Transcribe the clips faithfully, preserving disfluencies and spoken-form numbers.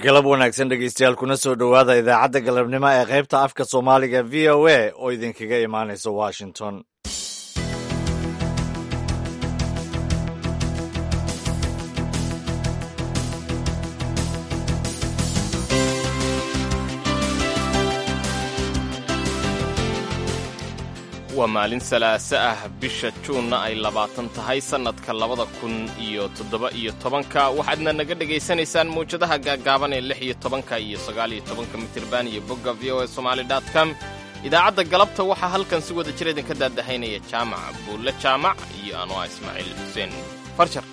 galab wanaagsan dhegeystayaal kuna soo dhowaada idaacadda galabnimo ee qaybta afka soomaaliga v o a oo idinkaga imaanaysa washington. waa maalin salaaso ah bisha juunna ay labaatan tahay sannadka labada kun iyo toddoba iyo tobanka waxaadna naga dhegaysanaysaan mawjadaha gaaggaaban ee lix iyo tobanka iyo sagaal iyo tobanka mitirban iyo bogga v o a somali dot com. idaacadda galabta waxaa halkan si wada jir idinka daadahaynaya jaamac buulle jaamac iyo anwaa ismaaciil xuseen farjar.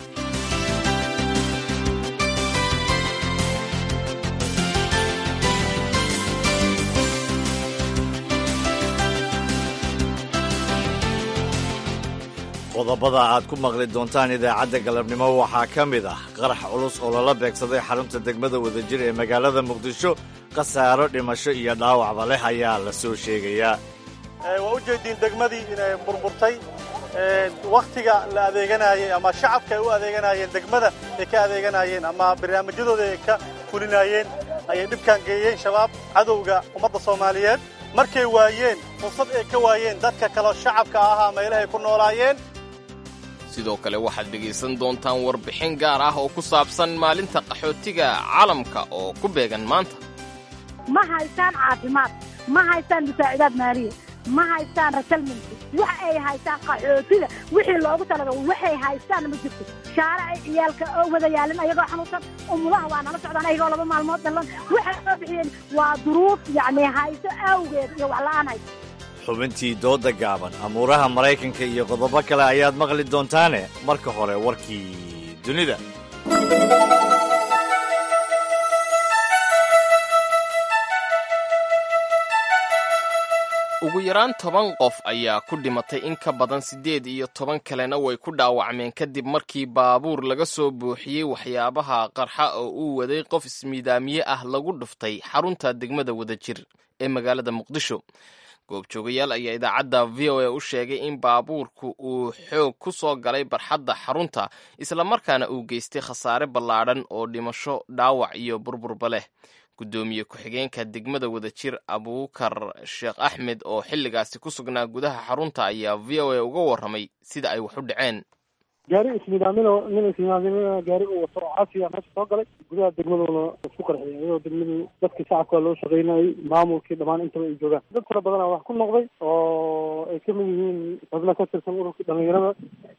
qodobada aad ku maqli doontaan idaacadda galabnimo waxaa ka mid ah qarax culus oo lala beegsaday xarunta degmada wadajir ee magaalada muqdisho. khasaaro dhimasho iyo dhaawacba leh ayaa la soo sheegayaa. waa u jeediin degmadii inay burburtay. wakhtiga la adeeganayay ama shacabka ay u adeeganayeen degmada ay ka adeeganayeen ama barnaamijyadooda ay ka fulinayeen ayay dhibkaan geeyeen shabaab cadowga ummadda soomaaliyeed markay waayeen fursad ay ka waayeen dadka kaleo shacabka ahaa meelahay ku noolaayeen. sidoo kale waxaad dhegaysan doontaan warbixin gaar ah oo ku saabsan maalinta qaxootiga caalamka oo ku beegan maanta. ma haystaan caafimaad, ma haystaan musaacidaad maaliya, ma haystaan rajalminti, wax ay haystaan qaxootiga wixii loogu talagalay waxay haystaan ma jirto. shaaracay ciyaalka oo wada yaalin ayagoo xanuunsan umudaha waa nala socdaan ayagoo laba maalmood dallan waxay soo bixiyeen waa duruuf yacni hayso awgeed iyo wax la'aan hayso. xubintii dooda gaaban amuuraha maraykanka iyo qodobo kale ayaad maqli doontaane marka hore warkii dunida. ugu yaraan toban qof ayaa ku dhimatay in ka badan siddeed iyo toban kalena way ku dhaawacmeen kadib markii baabuur laga soo buuxiyey waxyaabaha qarxa oo uu waday qof ismiidaamiye ah lagu dhuftay xarunta degmada wadajir ee magaalada muqdisho. goobjoogayaal ayaa idaacadda v o a u sheegay in baabuurku uu xoog ku soo galay barxadda xarunta islamarkaana uu geystay khasaare ballaadhan oo dhimasho dhaawac iyo burburba leh. guddoomiye ku-xigeenka degmada wadajir abuukar sheekh axmed oo xilligaasi ku sugnaa gudaha xarunta ayaa v o a uga warramay sida ay wax u dhaceen. gaari ismiidaaminoo nin ismiidaaminoo gaari uu wato oo casiya meesha soo galay gudaha degmaduna isku qarxiyay iyadoo degmadu dadkii shacabka loo shaqaynayay maamulkii dhammaan intaba ay joogaan. dad fara badanaa wax ku noqday oo ay ka mid yihiin xubno ka tirsan ururkii dhalinyarada.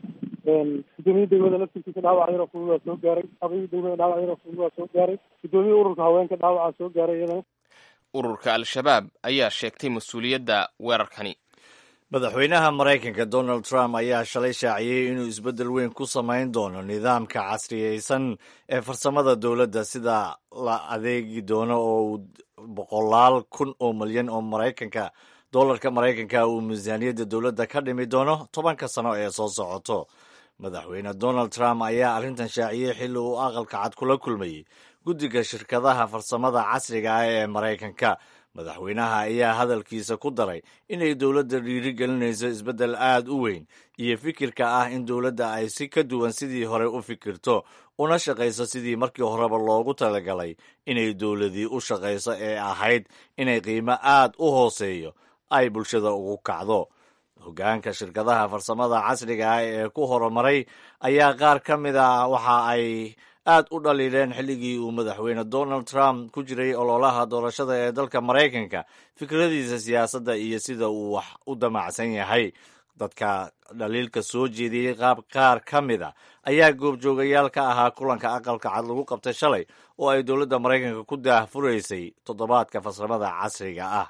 guddoomiye degmada laftiisa dhaawac yar oo fudud waa soo gaaray. habayii degmada dhaawac yar oo fudud waa soo gaaray. guddoomiye ururka haweenka dhaawacaa soo gaaray iyadana. ururka al-shabaab ayaa sheegtay mas-uuliyadda weerarkani. madaxweynaha maraykanka donald trump ayaa shalay shaaciyey inuu isbeddel weyn ku samayn doono nidaamka casriyeysan ee farsamada dowladda sida la adeegi doono oo uu boqolaal kun oo milyan oo maraykanka dollarka maraykanka uu miisaaniyadda dowladda ka dhimi doono tobanka sano ee soo socoto. madaxweyne donald trump ayaa arrintan shaaciyey xilli uu aqalka cad kula kulmayey guddiga shirkadaha farsamada casriga ah ee maraykanka. madaxweynaha ayaa hadalkiisa ku daray inay dowladda dhiiri gelinayso isbeddel aad u weyn iyo fikirka ah in dowladda ay si ka duwan sidii hore u fikirto una shaqayso sidii markii horeba loogu talagalay inay dowladii u shaqayso ee ahayd inay qiimo aad u hooseeyo ay bulshada ugu kacdo. hoggaanka shirkadaha farsamada casriga ah ee ku horumaray ayaa qaar ka mid ah waxa ay aad u dhaliileen xilligii uu madaxweyne donald trump ku jiray ololaha doorashada ee dalka maraykanka fikradiisa siyaasadda iyo sida uu wax u damacsan yahay. dadka dhaliilka soo jeediyey qaab qaar ka mid a ayaa goobjoogayaal ka ahaa kulanka aqalka cad lagu qabtay shalay oo ay dowladda maraykanka ku daahfuraysay toddobaadka farsamada casriga ah.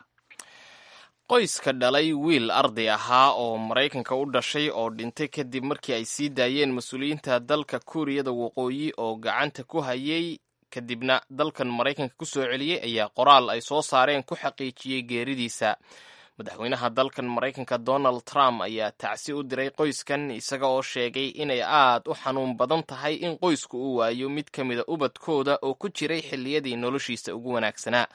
qoyska dhalay wiil arday ahaa oo maraykanka u dhashay oo dhintay kadib markii ay sii daayeen mas-uuliyiinta dalka kuuriyada waqooyi oo gacanta ku hayay kadibna dalkan maraykanka ku soo celiyey ayaa qoraal ay soo saareen ku xaqiijiyey geeridiisa. madaxweynaha dalkan maraykanka donald trump ayaa tacsi u diray qoyskan isaga oo sheegay inay aad u xanuun badan tahay in qoysku uu waayo mid ka mida ubadkooda oo ku jiray xilliyadii noloshiisa ugu wanaagsanaa.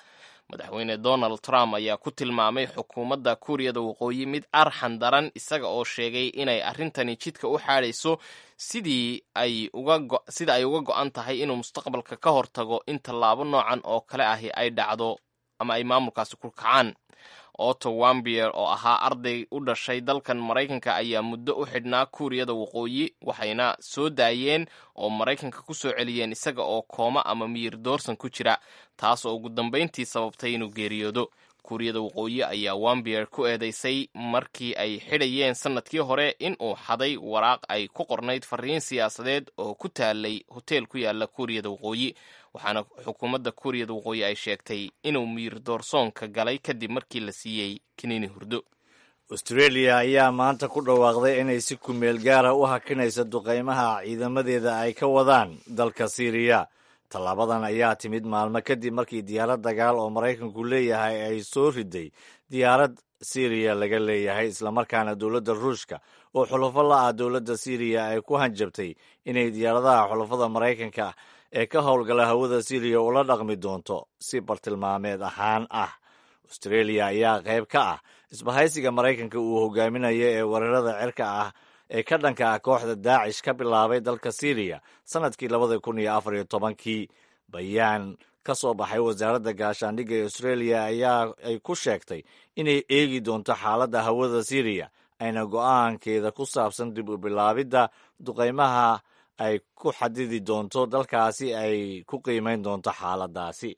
madaxweyne donald trump ayaa ku tilmaamay xukuumadda kuuriyada waqooyi mid arxan daran isaga oo sheegay inay arrintani jidka u xaadhayso sidii ay uga sida ay uga go-an tahay inuu mustaqbalka ka hortago in tallaabo noocan oo kale ahi ay dhacdo ama ay maamulkaasi ku kacaan. Otto Warmbier oo ahaa arday u dhashay dalkan Maraykanka ayaa muddo u xidhnaa Kuuriyada Waqooyi waxayna soo daayeen oo Maraykanka ku soo celiyeen isaga oo kooma ama miyir doorsan ku jira, taas oo ugu dambeyntii sababtay inuu geeriyoodo. Kuuriyada Waqooyi ayaa Warmbier ku eedeysay markii ay xidhayeen sanadkii hore in uu xaday waraaq ay ku qornayd fariin siyaasadeed oo ku taalay hoteel ku yaala Kuuriyada Waqooyi, waxaana xukuumadda Kuuriyada Waqooyi ay sheegtay inuu miyir doorsoonka galay kadib markii la siiyey kiniini hurdo. Australia ayaa maanta ku dhawaaqday inay si ku meel gaara u hakinayso duqeymaha ciidamadeeda ay ka wadaan dalka Syria. Tallaabadan ayaa timid maalmo kadib markii diyaarad dagaal oo Maraykanku leeyahay ay soo riday diyaarad Syria laga leeyahay, islamarkaana dowladda Ruushka oo xulafo la ah dowladda Syria ay ku hanjabtay inay diyaaradaha xulafada Maraykanka ee ka howlgala hawada Syria ula dhaqmi doonto si bartilmaameed ahaan ah. Australia ayaa qayb ka ah isbahaysiga Maraykanka uu hogaaminayo ee weerarada cirka ah ee ka dhanka ah kooxda Daacish ka bilaabay dalka Syria sanadkii labada kun iyo afar iyo tobankii. Bayaan ka soo baxay wasaaradda gaashaandhigga ee Australia ayaa ay ku sheegtay inay eegi doonto xaaladda hawada Syria, ayna go'aankeeda ku saabsan dib u bilaabidda duqeymaha ay ku xadidi doonto dalkaasi ay ku qiimayn doonto xaaladdaasi.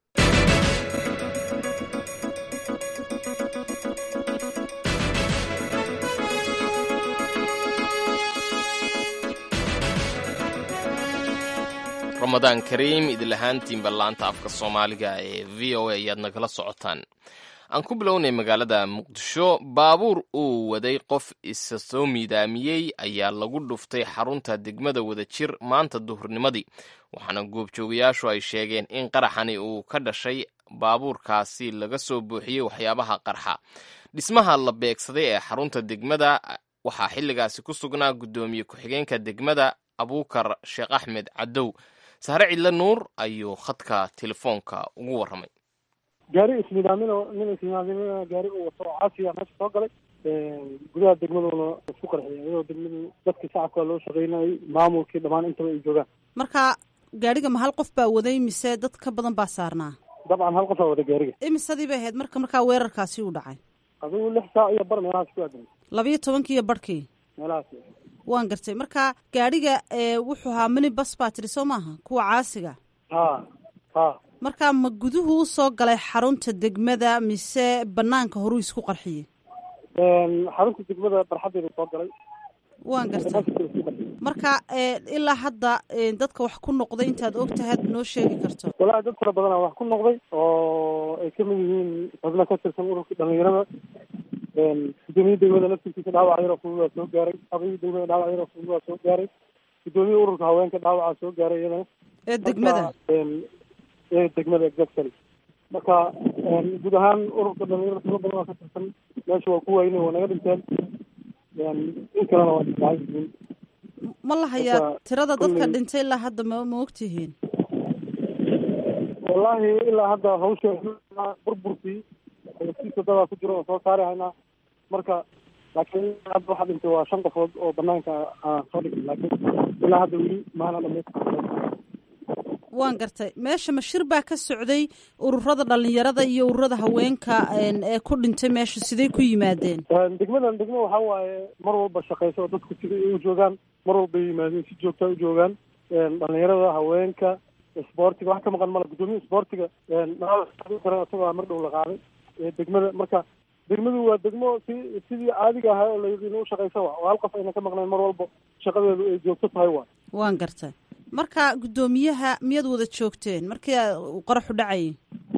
ramadaan kariim idil ahaantiinba laanta afka soomaaliga ee v o a ayaad nagala socotaan. aan ku bilownay magaalada muqdisho. baabuur uu waday qof isa soo miidaamiyey ayaa lagu dhuftay xarunta degmada Wadajir maanta duhurnimadii, waxaana goobjoogayaashu ay sheegeen in qaraxani uu ka dhashay baabuurkaasi laga soo buuxiyey waxyaabaha qarxa. dhismaha la beegsaday ee xarunta degmada waxaa xilligaasi ku sugnaa guddoomiye ku-xigeenka degmada Abuukar Sheekh Axmed Cadow. Sahre Cidla Nuur ayuu khadka telefoonka ugu warramay. gaari ismiidaamin oo nin ismiidaamin gaari uu wato caasiya meesha soo galay gudaha degmaduna isku qarxiyay iyadoo degmadu dadkii shacabka loo shaqeynayay maamulkii dhammaan intaba ay joogaan. marka gaariga ma hal qof baa waday mise dad ka badan baa saarnaa? dabcan hal qof baa waday gaariga. imisadii bay ahayd marka markaa weerarkaasi uu dhacay? adigu lix saac iyo bar meelahaas ku aadan. labiyo tobankii iyo barhkii meelahaas waan gartay. marka gaariga wuxuu ahaa mini bas baa tiri soo maaha, kuwa caasiga? ha ha marka ma guduhu u soo galay xarunta degmada mise banaanka horuu isku qarxiyey? xarunta degmada barxadeeda soo galay. waan gartay. marka ilaa hadda dadka wax ku noqday intaad ogtahay ad noo sheegi karto? walahi dad fara badanaa wax ku noqday oo ay kamid yihiin xubno ka tirsan ururka dhalinyarada. gudoomiye degmada laftirkiisa dhaawac yar oo fudud waa soo gaaray. habayii degmada dhaawac yar oo fudud waa soo gaaray. gudoomiye ururka haweenka dhaawacaa soo gaaray iyadana ee degmada ee degmada exactly. marka guud ahaan ururka dhalinyarada fara badan waa ka tirsan meesha waa ku waynay waa naga dhinteen. in kalena waa dhintay. ma la hayaa tirada dadka dhintay ilaa hadda ma ma ogtihiin? wallahi ilaa hadda hawsha burburkii si dadaa ku jiro oo soo saari haynaa. marka laakiin hadda waxaa dhintay waa shan qofood oo banaanka aan soo dhigay, laakiin ilaa hadda weli maana dhamaystiran. waan gartay. meesha mashir baa ka socday ururada dhalinyarada iyo ururada haweenka ee ku dhintay meesha siday ku yimaadeen? degmadan degmo waxaa waaye mar walba shaqeysa oo dadku sida ay u joogaan mar walba yimaadeen si joogta u joogaan. dhalinyarada haweenka isboortiga wax ka maqan mala. gudoomiye isboortiga isagoo mar dhow la qaaday degmada. marka degmadu waa degmo si sidii caadiga ahaa oo layidin u shaqeysa wa oo hal qof ayna ka maqnayn mar walba shaqadeedu ay joogto tahay waa. waan gartay. marka guddoomiyaha miyaad wada joogteen markii uu qaraxu dhacayay?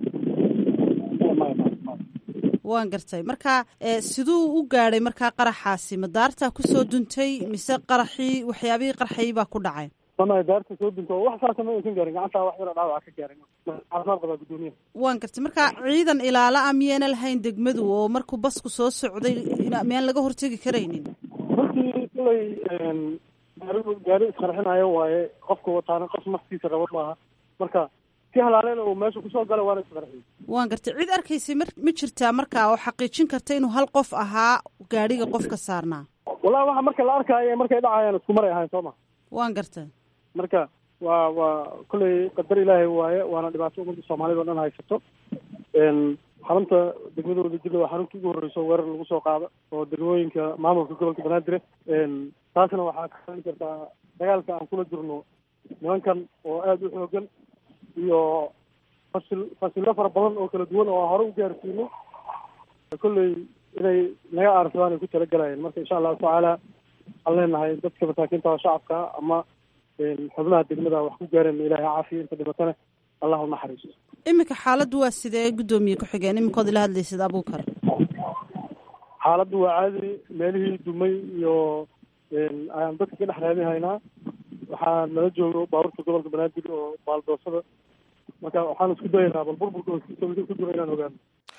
waan gartay. marka siduu u gaadhay markaa qaraxaasi? ma daartaa kusoo duntay mise qaraxii waxyaabihii qarxayay baa ku dhacay? sama daarta soo dunta wax saasa ma aysan gaarin, gacantaa wax yara dhaawaca ka gaarin. caafimaad qabaa guddoomiyaha. waan gartay. marka ciidan ilaala ah miyaana lahayn degmadu oo markuu basku soo socday miyaan laga hortegi karaynin? runtii kulay gaarigu gaari isqarxinayo waaye, qofka wataana qof naftiisa rabo maaha. marka si halaaleen uu meesha kusoo gala waana isqarxiyey. waan gartay cid arkaysay ma jirtaa markaa oo xaqiijin karta inuu hal qof ahaa gaadhiga qofka saarnaa? wallahi waxa marka la arkaayo markay dhacayaan isku maray ahayn soo ma waan gartay marka waa waa kulley qadar ilaahay waaye waana dhibaato ummadda soomaalida o dhan haysato xarunta degmada wadajir waa xarunta ugu horreyso weerar lagu soo qaado oo degmooyinka maamulka gobolka banaadir taasna waxaa ka hadli kartaa dagaalka aan kula jirno nimankan oo aada u xoogan iyo fasil fasilo fara badan oo kala duwan oo hore u gaarsiino kolley inay naga aarsadaan ay ku talagalayeen marka insha allahu tacaala waxaan leenahay dadka masaakiinta oo shacabka ama xubnaha degmada wax ku gaareen ilaahay caafiya inta dhibatana allahu naxariiso. iminka xaaladdu waa sidee guddoomiye ku-xigeen iminkood ila hadlaysid abuukar? xaaladdu waa caadi meelihii dumay iyo ayaan dadka ka dhex raadihaynaa waxaa nala joogo baabuurta gobolka banaadir oo baaldoosada marka waxaan isku dayaynaa bal burburka ku jiro inaan ogaano.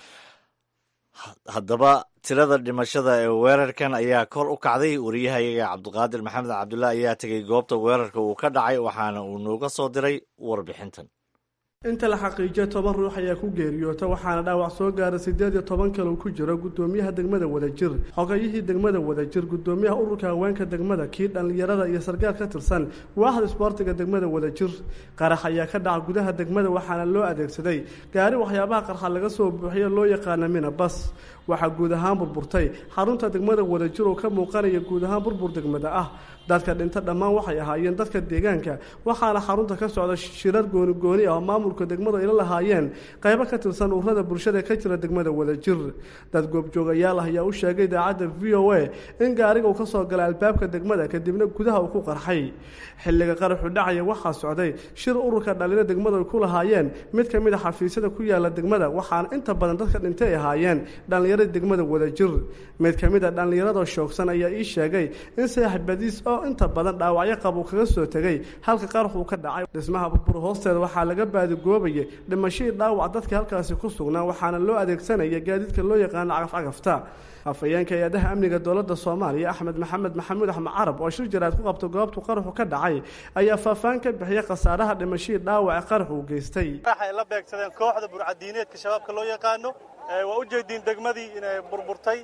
haddaba tirada dhimashada ee weerarkan ayaa kor u kacday. wariyahayaga cabdiqaadir maxamed cabdulla ayaa tegay goobta weerarka uu ka dhacay waxaana uu nooga soo diray warbixintan. inta la xaqiijiyo toban ruux ayaa ku geeriyoota waxaana dhaawac soo gaaray siddeed iyo toban kale uu ku jiro guddoomiyaha degmada wadajir, xogayihii degmada wadajir, guddoomiyaha ururka haweenka degmada, kii dhallinyarada iyo sarkaal ka tirsan waaxda isboortiga degmada wadajir. qarax ayaa ka dhaca gudaha degmada waxaana loo adeegsaday gaari waxyaabaha qarxa laga soo buuxiyo loo yaqaana mina bas. waxaa guud ahaan burburtay xarunta degmada wadajir oo ka muuqanaya guud ahaan burbur degmada ah. dadka dhinta dhammaan waxay ahaayeen dadka deegaanka waxaana xarunta ka socda shirar gooni gooni ah oo maamulka degmada ila lahaayeen qaybo ka tirsan ururada bulshada ka jira degmada wadajir. dad goobjoogayaal ah ayaa u sheegay idaacadda v o a in gaariga uu ka soo galay albaabka degmada kadibna gudaha uu ku qarxay. xilliga qaraxu dhacaya waxaa socday shir ururka dhalinyaro degmada ay ku lahaayeen mid ka mid a xafiisyada ku yaala degmada waxaana inta badan dadka dhintay ay ahaayeen dhalinyarada degmada wadajir. mid ka mid a dhallinyarada shoogsan ayaa ii sheegay in saaxiibadiis oo inta badan dhaawacyo qab uu kaga soo tegay halka qarax uu ka dhacay. dhismaha burbur hoosteeda waxaa laga baadigoobayay dhimashadii dhaawac dadka halkaasi ku sugnaa waxaana loo adeegsanaya gaadiidka loo yaqaano cagafcagafta. afhayeenka hay-adaha amniga dowladda soomaaliya axmed maxamed maxamuud axmed carab oo shir jaraad ku qabta goobtu qaraxu ka dhacay ayaa faahfaahin ka bixiyay khasaaraha dhimashadii dhaawaca qaraxu uu geystay. waxay la beegsadeen kooxda burcadiineedka shabaabka loo yaqaano waa u jeediin degmadii inay burburtay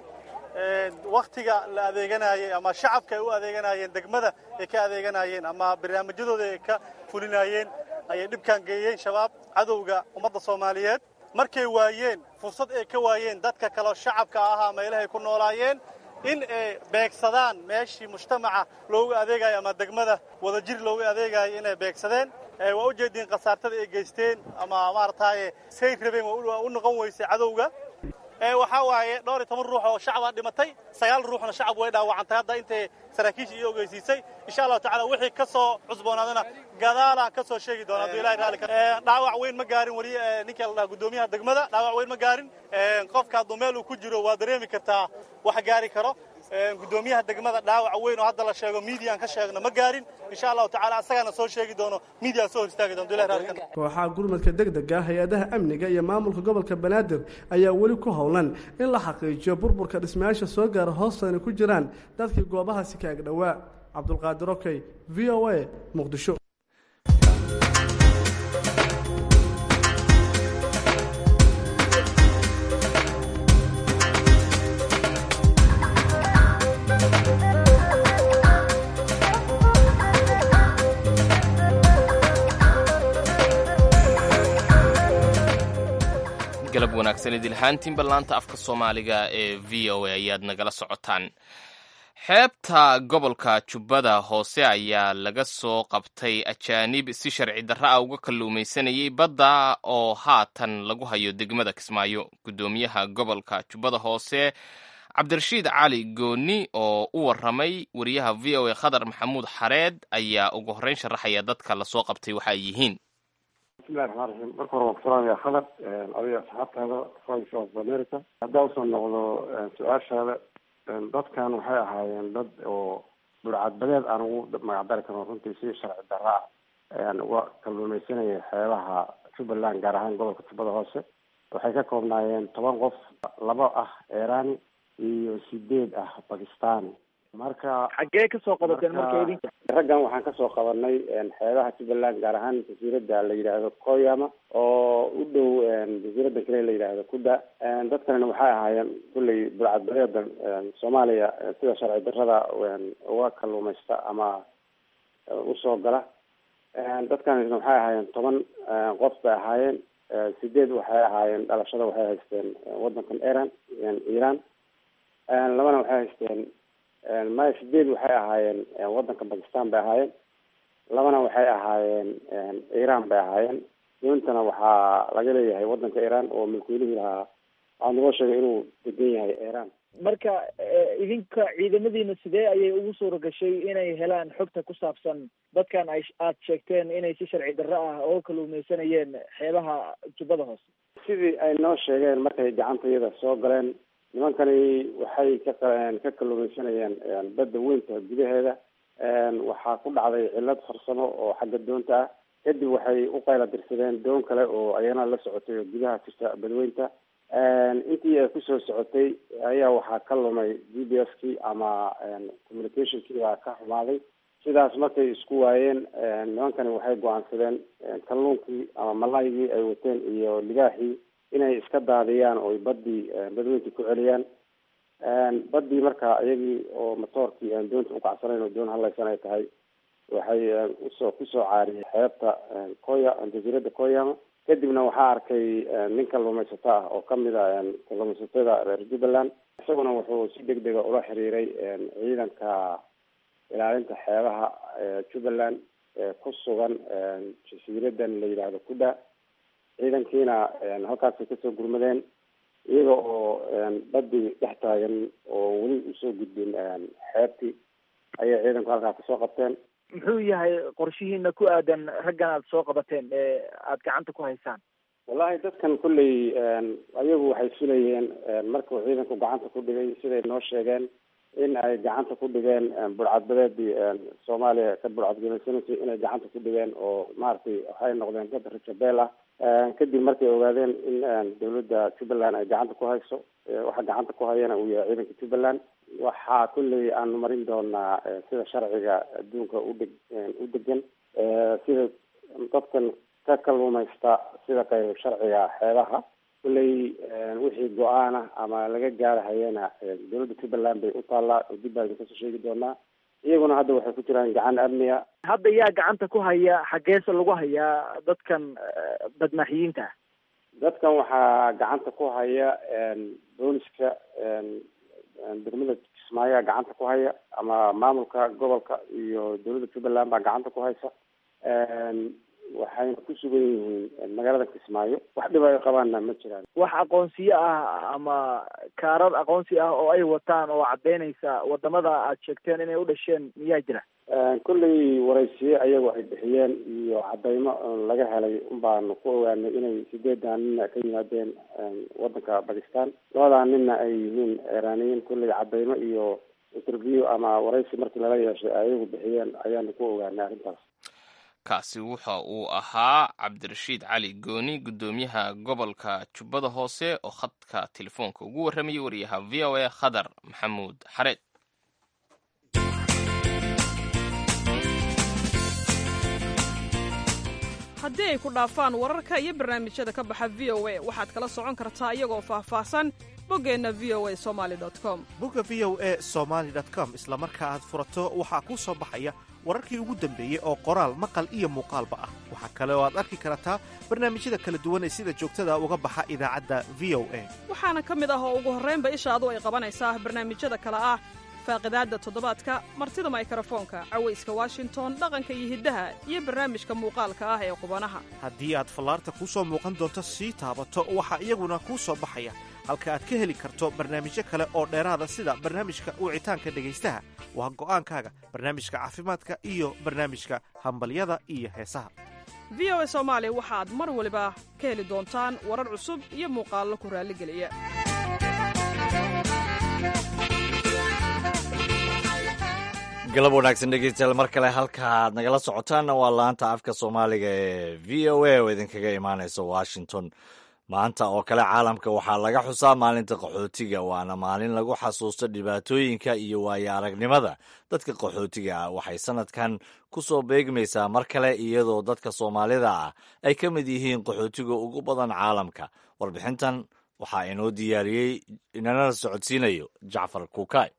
waktiga la adeeganayay ama shacabka ay u adeeganayeen degmada ay ka adeeganayeen ama barnaamijyadooda ay ka fulinayeen ayay dhibkaan geeyeen shabaab cadowga ummadda soomaaliyeed. markay waayeen fursad ay ka waayeen dadka kaleo shacabka ahaa meelahay ku noolaayeen in ay beegsadaan meeshii mujtamaca loogu adeegayo ama degmada wadajir loogu adeegayo inay beegsadeen. waa u jeediin khasaartada ay geysteen ama maaragtaaye say rabeen waa u noqon weysay cadowga. waxaa waaye dhowr iyo toban ruux oo shacabaa dhimatay, sagaal ruuxna shacab way dhaawacantay hadda intay saraakiisha iyo ogeysiisay. insha allahu tacala wixii ka soo cusboonaadana gadaalaan ka soo sheegi doona hadduu ilahay raalli ka dhaawac weyn ma gaarin weli ninka la dhaha guddoomiyaha degmada dhaawac weyn ma gaarin. qofka hadduu meel uu ku jiro waa dareemi kartaa wax gaari karo. guddoomiyaha degmada dhaawac weyn oo hadda la sheego miidiyan ka sheegno ma gaarin. insha allahu tacala asagana soo sheegi doono miidiyaa soo hor istaagi doona ilahay raalli ka kooxaha gurmadka degdega hay-adaha amniga iyo maamulka gobolka banaadir ayaa weli ku howlan in la xaqiijiyo burburka dhismayaasha soo gaara hoostana ku jiraan dadkii goobahaasi ka ag dhowaa. cabdulqaadir okey v o a muqdisho. galab wanaagsan idilhaantiinba laanta afka soomaaliga ee v o a ayaad nagala socotaan. xeebta gobolka jubbada hoose ayaa laga soo qabtay ajaanib si sharci darra ah uga kalluumaysanayay badda oo haatan lagu hayo degmada kismaayo. guddoomiyaha gobolka jubbada hoose cabdirashiid cali gooni oo u waramay wariyaha v o a khadar maxamuud xareed ayaa ugu horreyn sharaxaya dadka lasoo qabtay waxa ay yihiin. bismillahi raxmaan raxiim. marka hore waan ku salaamaya khadar adiga asxaabtaada voice of america. haddaa usoo noqdo su-aashaada, dadkan waxay ahaayeen dad oo burcadbadeed aan ugu magacdari karno runtii si sharci darra ah ayaan uga kalluumaysanayay xeebaha jubbaland gaar ahaan gobolka jubbada hoose. waxay ka koobnaayeen toban qof, laba ah iirani iyo sideed ah bakistani. marka xaggee kasoo qabateen marka idinka? raggan waxaan kasoo qabanay xeebaha Jubbaland, gaar ahaan jasiiradda la yidhaahdo Koyama oo u dhow jasiiradda kale la yidhaahdo Kuda. dadkana waxay ahaayeen kulley burcadbadeeda Soomaaliya sida sharci darrada uga kalluumaysta ama usoo gala. dadkan waxay ahaayeen toban qof bay ahaayeen. sideed waxay ahaayeen dhalashada waxay haysteen wadankan Iran Iran labana waxay haysteen maya sideed waxay ahaayeen wadanka Pakistan bay ahaayeen. labana waxay ahaayeen Iran bay ahaayeen. doontana waxaa laga leeyahay wadanka Iran oo milkiilihii lahaa waxaa noo sheegay inuu degan yahay Iran. marka idinka ciidamadiina sidee ayay ugu suura gashay inay helaan xogta ku saabsan dadkan ay aad sheegteen inay si sharci darro ah oo kalluumaysanayeen xeebaha Jubbada Hoose? sidii ay noo sheegeen markay gacantayada soo galeen, nimankani waxay ka ka kalluumaysanayeen badda weynta gudaheeda. waxaa ku dhacday cillad farsamo oo xagga doonta ah. kadib waxay u qayla dirsadeen doon kale oo ayana la socotay oo gudaha jirta badweynta. intii ay kusoo socotay ayaa waxaa ka lumay G P S-kii ama communicationkii baa ka xumaaday. sidaas markay isku waayeen, nimankani waxay go-aansadeen kalluunkii ama malaygii ay wateen iyo libaaxii inay iska daadiyaan oo badii badweyntii ku celiyaan. badii marka iyagii oo matoorkii aan doonta ukacsanayn oo doon halaysan ay tahay, waxay usoo kusoo caariyay xeebta Koya jasiiradda Koyama. kadibna waxaa arkay nin kalluumaysato ah oo kamid a kalluumaysatada reer Jubbaland. isaguna wuxuu si deg dega ula xiriiray ciidanka ilaalinta xeebaha Jubbaland ee ku sugan jasiiradan la yidhaahdo Kuda. ciidankiina halkaasay kasoo gurmadeen iyaga oo badii dhex taagan oo weli usoo gudbin xeebtii ayay ciidanku halkaas kasoo qabteen. muxuu yahay qorshihiina ku aadan raggan aad soo qabateen ee aad gacanta ku haysaan? wallahi dadkan kulley ayagu waxay filayeen markuu ciidanku gacanta ku dhigay siday noo sheegeen in ay gacanta ku dhigeen burcadbadeedii Soomaaliya ka burcadgalaysanaysay inay gacanta ku dhigeen oo maaragtay waxay noqdeen dad rajabeel ah. kadib markay ogaadeen in dawladda Jubbaland ay gacanta ku hayso, waxa gacanta ku hayana uu yahay ciidanka Jubbaland, waxaa kulley aanu marin doonaa sida sharciga adduunka udeg u degan sida dadkan ka kalluumaysta sida qayb sharciga xeebaha. kulley wixii go-aana ama laga gaarahayana dawladda Jubbaland bay u taallaa oo dib baan kasoo sheegi doonaa. iyaguna hadda waxay ku jiraan gacan amniga. hadda yaa gacanta ku haya, xageesa lagu hayaa dadkan badmaaxiyiinta? dadkan waxaa gacanta ku haya booliska degmada Kismaayo gacanta ku haya, ama maamulka gobolka iyo dawladda Jubbaland baa gacanta ku haysa. waxayna ku sugan yihiin magaalada Kismaayo. wax dhib ay qabaanna ma jiraan. wax aqoonsiyo ah ama kaarar aqoonsi ah oo ay wataan oo cadeynaysa wadamada aad sheegteen inay u dhasheen miyaa jira? kulley waraysiye ayagu ay bixiyeen iyo cadeymo laga helay unbaanu ku ogaanay inay sideedan nina ka yimaadeen wadanka Pakistan, labadan nina ay yihiin Iraniyiin. kulley cadeymo iyo interview ama waraysi markii lala yeeshay ayagu bixiyeen ayaanu ku ogaanay arrintaas. kaasi wuxa uu ahaa Cabdirashiid Cali Gooni, gudoomiyaha gobolka Jubbada Hoose oo khadka telefoonka ugu warramayay wariyaha V O A Khadar Maxamuud Xareed. haddii ay ku dhaafaan wararka iyo barnaamijyada ka baxa V O A waxaad kala socon kartaa iyagoo faahfaahsan boggeenna v o a somali dot com. bogga v o a somali dot com isla marka aad furato waxaa kuu soo baxaya wararkii ugu dambeeyey oo qoraal, maqal iyo muuqaalba ah. waxaa kale oo aad arki kartaa barnaamijyada kala duwan ee sida joogtada uga baxa idaacadda V O A. waxaana ka mid ah oo ugu horraynba ishaadu ay qabanaysaa barnaamijyada kale ah faaqidaadda toddobaadka, martida mikrofoonka, cawayska Washington, dhaqanka iyo hiddaha, iyo barnaamijka muuqaalka ah ee qubanaha. haddii aad fallaarta kuu soo muuqan doonto sii taabato, waxaa iyaguna kuu soo baxaya halka aad ka heli karto barnaamijyo kale oo dheeraada sida barnaamijka wicitaanka dhegaystaha. waa go'aankaaga barnaamijka caafimaadka iyo barnaamijka hambalyada iyo heesaha. V O A Soomaali waxaad mar waliba ka heli doontaan warar cusub iyo muuqaallo ku raalligeliya. galab wanaagsan dhegeystayaal, mar kale halka aad nagala socotaanna waa laanta afka soomaaliga ee V O A oo idinkaga imaanaysa Washington. maanta oo kale caalamka waxaa laga xusaa maalinta qaxootiga, waana maalin lagu xasuusto dhibaatooyinka iyo waayo aragnimada dadka qaxootiga ah. waxay sanadkan ku soo beegmaysaa mar kale iyadoo dadka soomaalida ah ay ka mid yihiin qaxootiga ugu badan caalamka. warbixintan waxaa inoo diyaariyey inana socodsiinayo jacfar kuukay.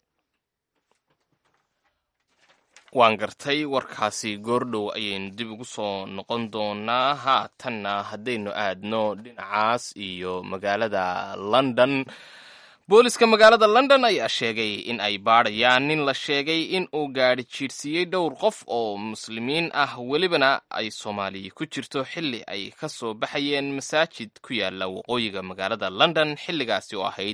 waan gartay warkaasi goordhow ayaynu dib ugu soo noqon doonaa. haatanna haddaynu aadno dhinacaas iyo magaalada london, booliska magaalada london ayaa sheegay in ay baadhayaan nin la sheegay in uu gaadhi jiirsiiyey dhowr qof oo muslimiin ah, welibana ay soomaaliya ku jirto xilli ay ka soo baxayeen masaajid ku yaala waqooyiga magaalada london, xilligaasi oo ahayd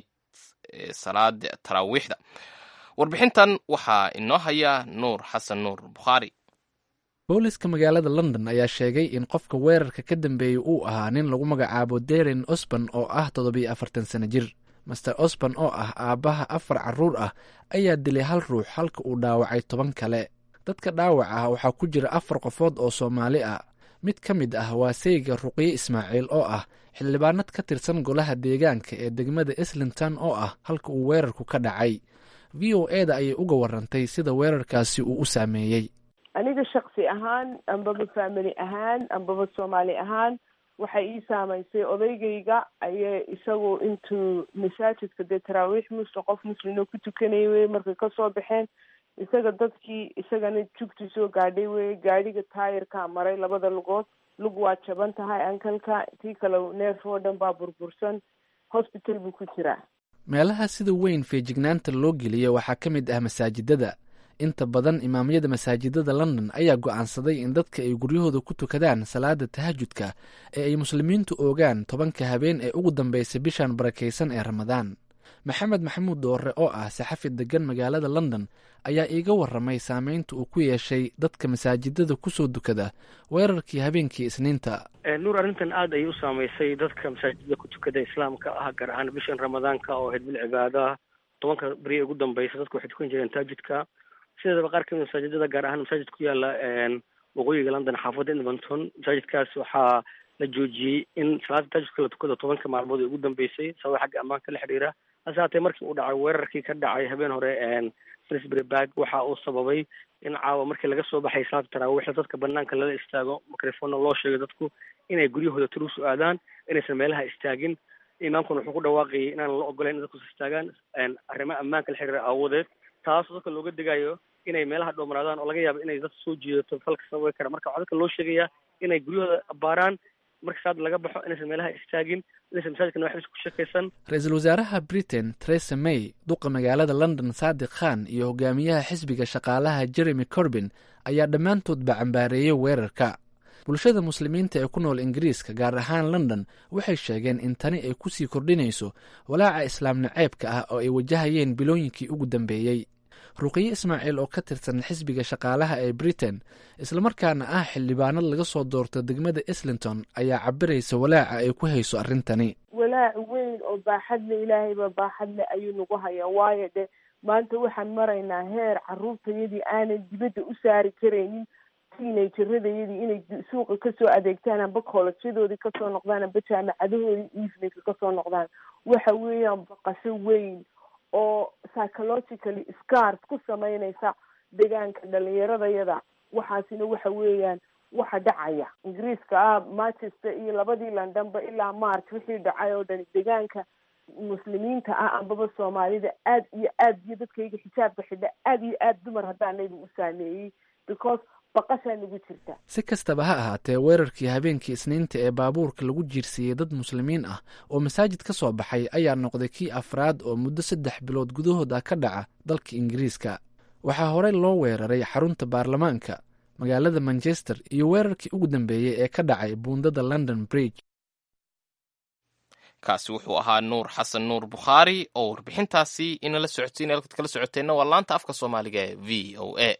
salaada taraawiixda. warbixintan waxaa inoo haya nuur xasan nuur bukhaari. booliska magaalada london ayaa sheegay in qofka weerarka ka dambeeyey uu ahaa nin lagu magacaabo Darren Osborn oo ah toddobiyo afartan sano jir. master Osborn oo ah aabbaha afar carruur ah ayaa dilay hal ruux halka uu dhaawacay toban kale. dadka dhaawac ah waxaa ku jira afar qofood oo Soomaali ah. mid ka mid ah waa sayga Ruqiye Ismaaciil oo ah xildhibaanad ka tirsan golaha deegaanka ee degmada Islington oo ah halka uu weerarku ka dhacay. v o e da ayay uga warantay sida weerarkaasi uu u saameeyey. aniga shaksi ahaan ambaba family ahaan ambaba Soomaali ahaan waxay ii saamaysay odaygayga ayay isagoo intuu masaajidka dee taraawiix musta qof muslimo ku tukanayay wey markay kasoo baxeen isaga dadkii isagana jugti soo gaadhay wey. gaadhiga taayirkaa maray labada lugood, lug waa jaban tahay ankalka, tii kale neef oo dhan baa burbursan, hospital buu ku jiraa. meelaha sida weyn feejignaanta loo geliya waxaa ka mid ah masaajidada. inta badan imaamyada masaajidada london ayaa go'aansaday in dadka ay guryahooda ku tukadaan salaada tahajudka ee ay muslimiintu oogaan tobanka habeen ee ugu dambeysay bishan barakaysan ee ramadaan. maxamed maxamuud doore oo ah saxafi degan magaalada london ayaa iiga warramay saameynta uu ku yeeshay dadka masaajidada kusoo dukada weerarkii habeenkii isniinta. nuur, arrintan aad ayay u saamaysay dadka masaajidada ku tukada islaamka ah, gaar ahaan bishan ramadaanka oo ahayd bil cibaadaha. tobanka beri ugu dambaysa dadku waxay tukan jireen tahajudka. sideedaba qaar kamid masaajidada, gaar ahaan masaajid ku yaala waqooyiga london xaafadda edmonton, masaajidkaas waxaa la joojiyey in salaada tahajudka la tukado tobanka maalmood ee ugu dambeysay sababa xagga ammaanka la xidhiira. hase haatee markii uu dhacay weerarkii ka dhacay habeen hore Finsbury Park waxa uu sababay in caawa markii laga soo baxay salaada taraawiixda dadka banaanka lala istaago, microphone loo sheegay dadku inay guryahooda tulus u aadaan, inaysan meelaha istaagin. imaamkuna wuxuu ku dhawaaqayay inaan la ogolayn in dadku istaagaan arrimaha ammaanka la xiriira aawadeed, taas dadka looga digayo inay meelaha dhowmaraadaan oo laga yaabo inay dadka soo jiidato falka sababi kara. marka waxaa dadka loo sheegayaa inay guryahooda abaaraan, marka saad laga baxo inaysan meelaha istaagin, inaysan masaajidkana waxba isku shakaysan. ra-iisul wasaaraha Britain Theresa May, duqa magaalada London Sadiq Khan iyo hogaamiyaha xisbiga shaqaalaha Jeremy Corbyn ayaa dhammaantoodba cambaareeyey weerarka. bulshada muslimiinta ee ku nool Ingiriiska gaar ahaan London waxay sheegeen in tani ay kusii kordhinayso walaaca islaam naceebka ah oo ay wajahayeen bilooyinkii ugu dambeeyey. Ruqiye Ismaaciil oo ka tirsan xisbiga shaqaalaha ee Britain islamarkaana ah xildhibaanad laga soo doorto degmada Islington ayaa cabiraysa walaaca ay ku hayso arrintani. walaac weyn oo baaxadle ilaahayba baaxadle ayuu nagu hayaa, waayo de maanta waxaan maraynaa heer carruurtayadii aanan dibadda u saari karaynin, teenageradayadii inay suuqa kasoo adeegtaan amba koolajyadoodii kasoo noqdaan amba jaamacadahoodii eveningka kasoo noqdaan. waxa weeyaan baqasho weyn oo psychologically scars ku sameynaysa deegaanka dhalinyaradayada. waxaasina waxa weeyaan waxa dhacaya ingiriiska ah, Manchester iyo labadii Londonba ilaa March wixii dhacay oo dhan deegaanka muslimiinta ah ambaba Soomaalida aad iyo aad iyo dadkayga xijaabka xidha aad iyo aad dumar haddaanayba u saameeyey because baqashaa nagu jirta. si kastaba ha ahaatee weerarkii habeenkii isniinta ee baabuurka lagu jiirsiiyey dad muslimiin ah oo masaajid ka soo baxay ayaa noqday kii afraad oo muddo saddex bilood gudahood ah ka dhaca dalka Ingiriiska. waxaa horey loo weeraray xarunta baarlamaanka magaalada Manchester iyo weerarkii ugu dambeeyey ee ka dhacay buundada London Bridge. kaasi wuxuu ahaa nuur xasan nuur bukhaari oo warbixintaasi inala socodsiin halkaad kala socoteenna waa laanta afka soomaaliga ee v o a.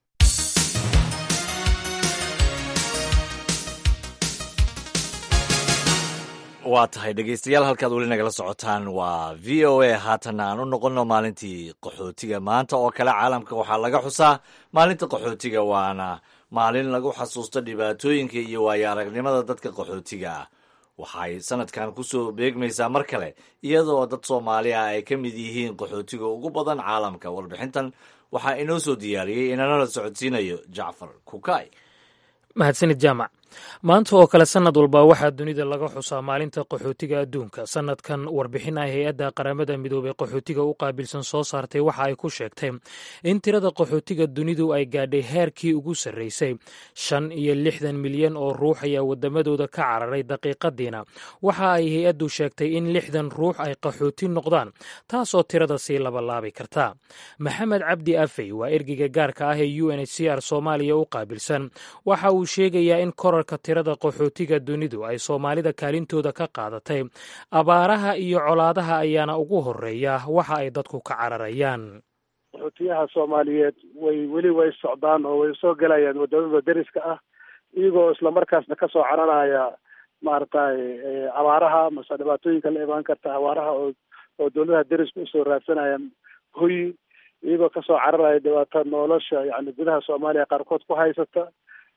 waa tahay dhegeystayaal, halkaad weli nagala socotaan waa v o a. haatana aan u noqonno maalintii qaxootiga. maanta oo kale caalamka waxaa laga xusaa maalinta qaxootiga, waana maalin lagu xasuusto dhibaatooyinka iyo waayo aragnimada dadka qaxootiga ah. waxay sanadkan kusoo beegmaysaa mar kale iyadoo dad soomaali ah ay ka mid yihiin qaxootiga ugu badan caalamka. warbixintan waxaa inoo soo diyaariyey inanala socodsiinayo jacfar kukay. mahadsanid jaamac. maanta oo kale sannad walba waxaa dunida laga xusaa maalinta qaxootiga adduunka. sannadkan warbixin ay hay-adda qaramada midoobey qaxootiga u qaabilsan soo saartay waxa ay ku sheegtay in tirada qaxootiga dunidu ay gaadhay heerkii ugu sarreysay. shan iyo lixdan milyan oo ruux ayaa waddamadooda ka cararay daqiiqadiina. waxa ay hay-addu sheegtay in lixdan ruux ay qaxooti noqdaan, taasoo tirada sii labalaabi karta. maxamed cabdi afey waa ergeyga gaarka ah ee u n h c r soomaaliya u qaabilsan. waxa uu sheegayaa in korarka tirada qaxootiga dunidu ay soomaalida kaalintooda ka qaadatay. abaaraha iyo colaadaha ayaana ugu horeeya waxa ay dadku ka cararayaan. qaxootiyaha soomaaliyeed way weli way socdaan oo way soo gelayaan wadamada deriska ah, iyagoo islamarkaasna kasoo cararaya maaragtay abaaraha mase dhibaatooyinka la imaan karta abaaraha oo oo dowladaha deriska usoo raadsanayaan hoy, iyagoo kasoo cararaya dhibaato nolosha yani gudaha soomaaliya qaarkood ku haysata.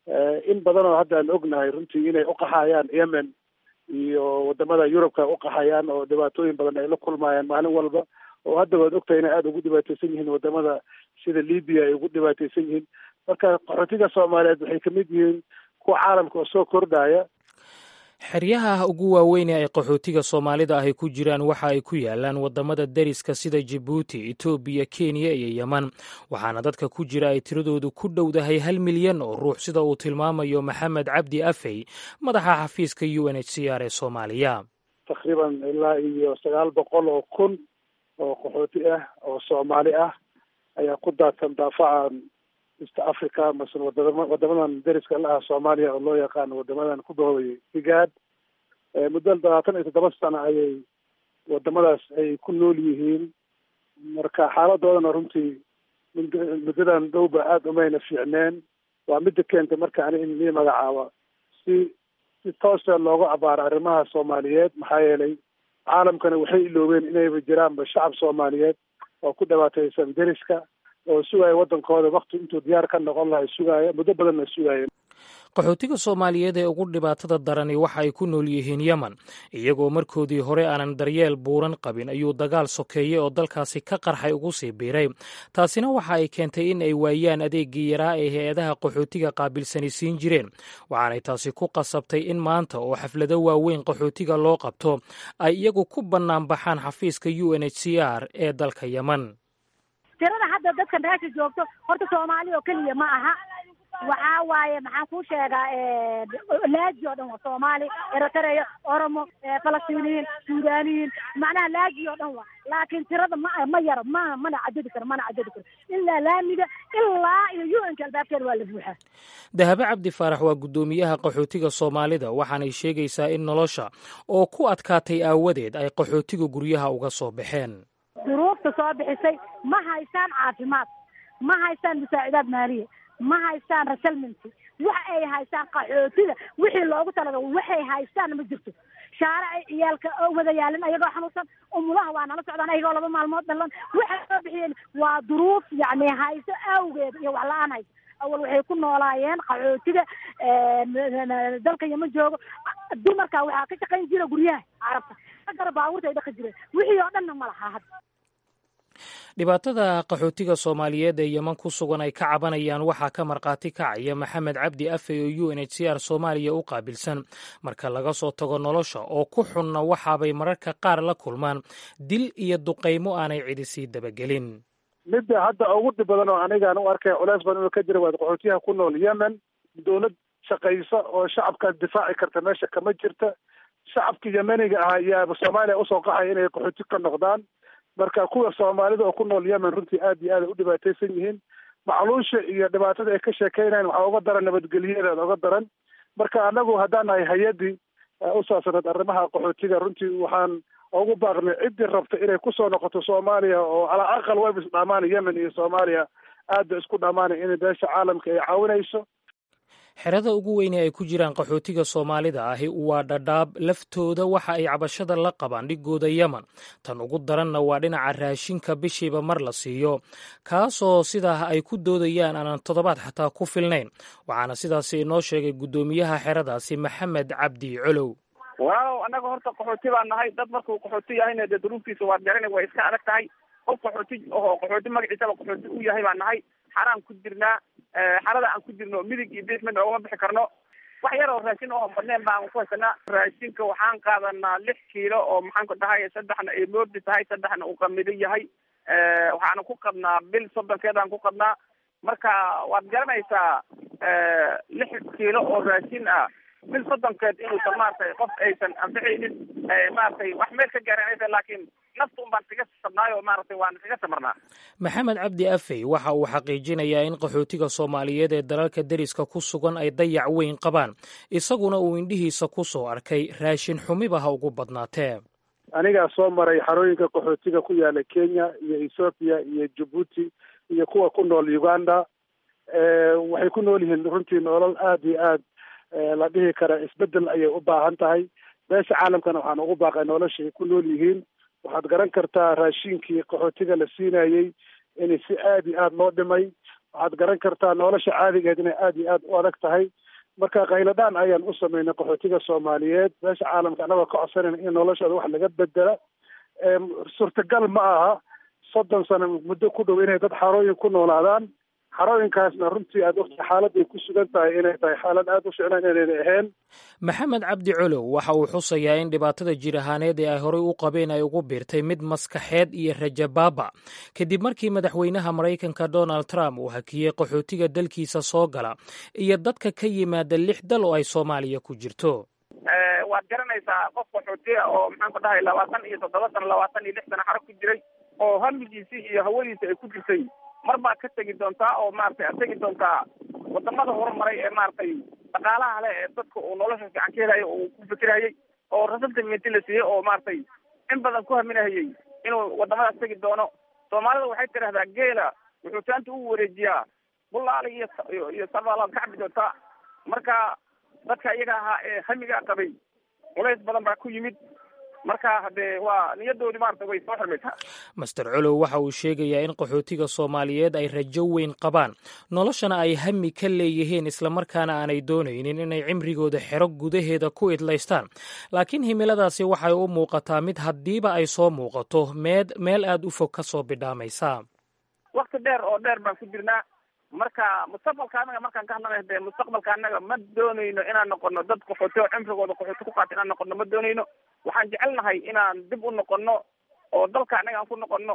in badan oo hadda aan ognahay runtii inay uqaxayaan yemen iyo wadamada yurubka uqaxayaan oo dhibaatooyin badan ay la kulmayaan maalin walba, oo hadda waad ogtahay inay aada ugu dhibaateysan yihiin wadamada sida libiya ay ugu dhibaateysan yihiin. marka qaxootiga soomaaliyeed waxay kamid yihiin kuwa caalamka oo soo kordhaya. xeryaha ugu waaweyn ee ay qaxootiga soomaalida ahy ku jiraan waxa ay ku yaalaan wadamada deriska sida jibuuti, etoobiya, kenya iyo yeman, waxaana dadka ku jira ay tiradoodu ku dhowdahay hal milyan oo ruux, sida uu tilmaamayo maxamed cabdi afey, madaxa xafiiska u n h c r ee soomaaliya. taqriiban ilaa iyo sagaal boqol oo kun oo qaxooti ah oo soomaali ah ayaa ku daadsan daafacan east africa mase wadama wadamadan deriska la ah soomaaliya oo loo yaqaano wadamadan ku bahooyay igaad. muddo labaatan iyo toddoba sano ayay wadamadaas ay ku nool yihiin. marka xaaladoodana runtii muddadan dhowba aada umayna fiicneen. waa midda keentay marka ani in nii magacaaba si si toosa looga abaaro arrimaha soomaaliyeed, maxaa yeelay caalamkana waxay iloobeen inayba jiraanba shacab soomaaliyeed oo ku dhibaateysan deriska oo sugaya wadankooda wakti intuu diyaar ka noqon lahay sugaya muddo badanna sugaayeen. qaxootiga soomaaliyeed ee ugu dhibaatada darani waxa ay ku nool yihiin yemen, iyagoo markoodii hore aanan daryeel buuran qabin ayuu dagaal sokeeye oo dalkaasi ka qarxay ugu sii biiray. taasina waxa ay keentay in ay waayaan adeegii yaraa ee hay-adaha qaxootiga qaabilsani siin jireen, waxaanay taasi ku qasabtay in maanta oo xaflado waaweyn qaxootiga loo qabto ay iyagu ku bannaan baxaan xafiiska u n h c r ee dalka yemen. tirada hadda dadka meesha joogto horta soomaali oo keliya ma aha, waxaa waaye maxaan kuu sheegaa laaji oo dhan waa soomaali, eritrea, oromo, falastiiniyiin, suudaniyiin, macnaha laaji oo dhan waa. laakiin tirada ma ma yaro ma mana cadadi karo mana cadadi karo ilaa laamiga ilaa iyo u n ka albaabkeeda waa la buuxaa. dahabe cabdi faarax waa guddoomiyaha qaxootiga soomaalida, waxaanay sheegaysaa in nolosha oo ku adkaatay aawadeed ay qaxootiga guryaha uga soo baxeen. duruufta soo bixisay ma haystaan caafimaad, ma haystaan musaacidaad maaliya, ma haystaan resettlementi, waxa ay haystaan qaxootiga wixii loogu talagalay waxay haystaan ma jirto. shaarici ciyaalka oo wada yaalin ayagoo xanuunsan, umulaha waa nala socdaan ayagoo laba maalmood dhalan. waxay soo bixiyeen waa duruuf yacni hayso awgeed iyo wax la-aan hayso. awal waxay ku noolaayeen qaxootiga dalka yama joogo, dumarka waxaa ka shaqayn jira guryaha carabta, ragana baabuurta ay dhaqi jireen, wixii oo dhanna ma laha hadda. dhibaatada qaxootiga soomaaliyeed ee yeman ku sugan ay ka cabanayaan waxaa ka markhaati kacaya maxamed cabdi afey oo u n h c r soomaaliya u qaabilsan. marka laga soo tago nolosha oo ku xunna waxaabay mararka qaar la kulmaan dil iyo duqaymo aanay cidi sii dabagelin. midda hadda ugu dhib badan oo anigaan u arkay culeys badan inuu ka jira waa qaxootiyaha ku nool yemen. dowlad shaqaysa oo shacabkaas difaaci karta meesha kama jirta. shacabka yemeniga ah ayaa soomaaliya usoo qaxaya inay qaxooti ka noqdaan. marka kuwa soomaalida oo ku nool yemen runtii aad iyo aad ay u dhibaateysan yihiin. macluusha iyo dhibaatada ay ka sheekeynayan waxaa uga daran nabadgelyadeeda uga daran. marka anagu haddaan nahay hay-addii u saabsaneed arrimaha qaxootiga runtii waxaan ugu baaqnay ciddii rabta inay kusoo noqoto soomaaliya oo alaa aqal wayba isdhamaana yemen iyo soomaaliya aad ba isku dhamaanay in beesha caalamka ay caawinayso. xerada ugu weyne ay ku jiraan qaxootiga soomaalida ahi waa dhadhaab. laftooda waxa ay cabashada la qabaan dhigooda yemen. tan ugu daranna waa dhinaca raashinka bishiiba mar la siiyo, kaasoo sidaa ay ku doodayaan aanan toddobaad xataa ku filnayn. waxaana sidaasi inoo sheegay guddoomiyaha xeradaasi maxamed cabdi colow. waaw annaga horta qaxooti baan nahay. dad markuu qaxooti yahayna dee duruuftiisa waad garanay way iska adag tahay. qof qaxooti oo qaxooti magaciisaba qaxooti u yahay baan nahay. xaraan ku jirnaa, xarada aan ku jirno midig iyo bidix midna ugama bixi karno. wax yar oo raashin oo badneen baan ku haysanaa. raashinka waxaan qaadanaa lix kiilo oo maxaan ku dhahay saddexna ay moordi tahay, saddexna uu qamidi yahay. waxaana ku qabnaa bil soddonkeedaan ku qabnaa. marka waad garanaysaa lix kiilo oo raashin ah bil soddonkeed inuusan maaragtay qof aysan anficaynin, maaragtay wax meel ka gaaran, laakiin nafta un baan kaga sabnaayo maaragtay waan kaga samarnaa. maxamed cabdi afey waxa uu xaqiijinayaa in qaxootiga soomaaliyeed ee dalalka deriska ku sugan ay dayac weyn qabaan, isaguna uu indhihiisa ku soo arkay raashin xumiba ha ugu badnaatee. anigaa soo maray xarooyinka qaxootiga ku yaala Kenya iyo Ethiopia iyo Djibouti iyo kuwa ku nool Uganda. waxay ku nool yihiin runtii nolol aad iyo aad la dhihi kara isbedel ayay u baahan tahay. beesha caalamkana waxaan ugu baaqay nolosha ay ku nool yihiin. waxaad garan kartaa raashinkii qaxootiga la siinayey in si aad iyo aad loo dhimay. waxaad garan kartaa nolosha caadigeed inay aad iyo aad u adag tahay. marka qayladaan ayaan u sameynay qaxootiga Soomaaliyeed. beesha caalamka anagoo ka codsanayna in noloshooda wax laga bedela. suurtagal ma aha soddon sano muddo ku dhow inay dad xarooyin ku noolaadaan. xarooyinkaasna runtii aad ogta xaaladday ku sugan tahay inay tahay xaalad aad u ficlan inayna ahayn. maxamed cabdi colow waxa uu xusayaa in dhibaatada jir ahaaneed ee ay horey u qabeen ay ugu biirtay mid maskaxeed iyo rajabaaba kadib markii madaxweynaha maraykanka donald trump uu hakiyey qaxootiga dalkiisa soo gala iyo dadka ka yimaada lix dal oo ay soomaaliya ku jirto. waad garanaysaa qof qaxootiga oo maxaan ku dhahay labaatan iyo toddoba sano labaatan iyo lix sano xaro ku jiray oo hamigiisii iyo hawadiisa ay ku jirtay mar baad ka tegi doontaa oo maaragtay aad tegi doontaa wadamada horumaray ee maaragtay dhaqaalaha leh ee dadka uu nolosha fiican ka helayo uu ku fikirayay oo rasatimenti la siiyey oo maaragtay in badan ku haminahayay inuu wadamadaas tegi doono. soomaalida waxay tidhahdaa geela wuxuu taanta u wareejiyaa bulaali iyo iyo sabaalaad ka cabi doontaa. marka dadka iyaga ahaa ee hamigaa qabay culays badan baa ku yimid. marka hadee waa niyadoodii maarata way soo xirmaysaa. master colow waxa uu sheegayaa in qaxootiga Soomaaliyeed ay rajo weyn qabaan, noloshana ay hami ka leeyihiin, islamarkaana aanay doonaynin inay cimrigooda xero gudaheeda ku idlaystaan. laakiin himiladaasi waxay u muuqataa mid haddiiba ay soo muuqato meed meel aad u fog ka soo bidhaamaysa. waqti dheer oo dheer baan ku jirnaa. marka mustaqbalka anaga markaan ka hadlanayo dee mustaqbalka anaga ma doonayno inaan noqono dad qaxooti oo cimrigooda qaxooti ku qaata inaan noqono ma doonayno. waxaan jecelnahay inaan dib u noqono oo dalka anaga aan ku noqono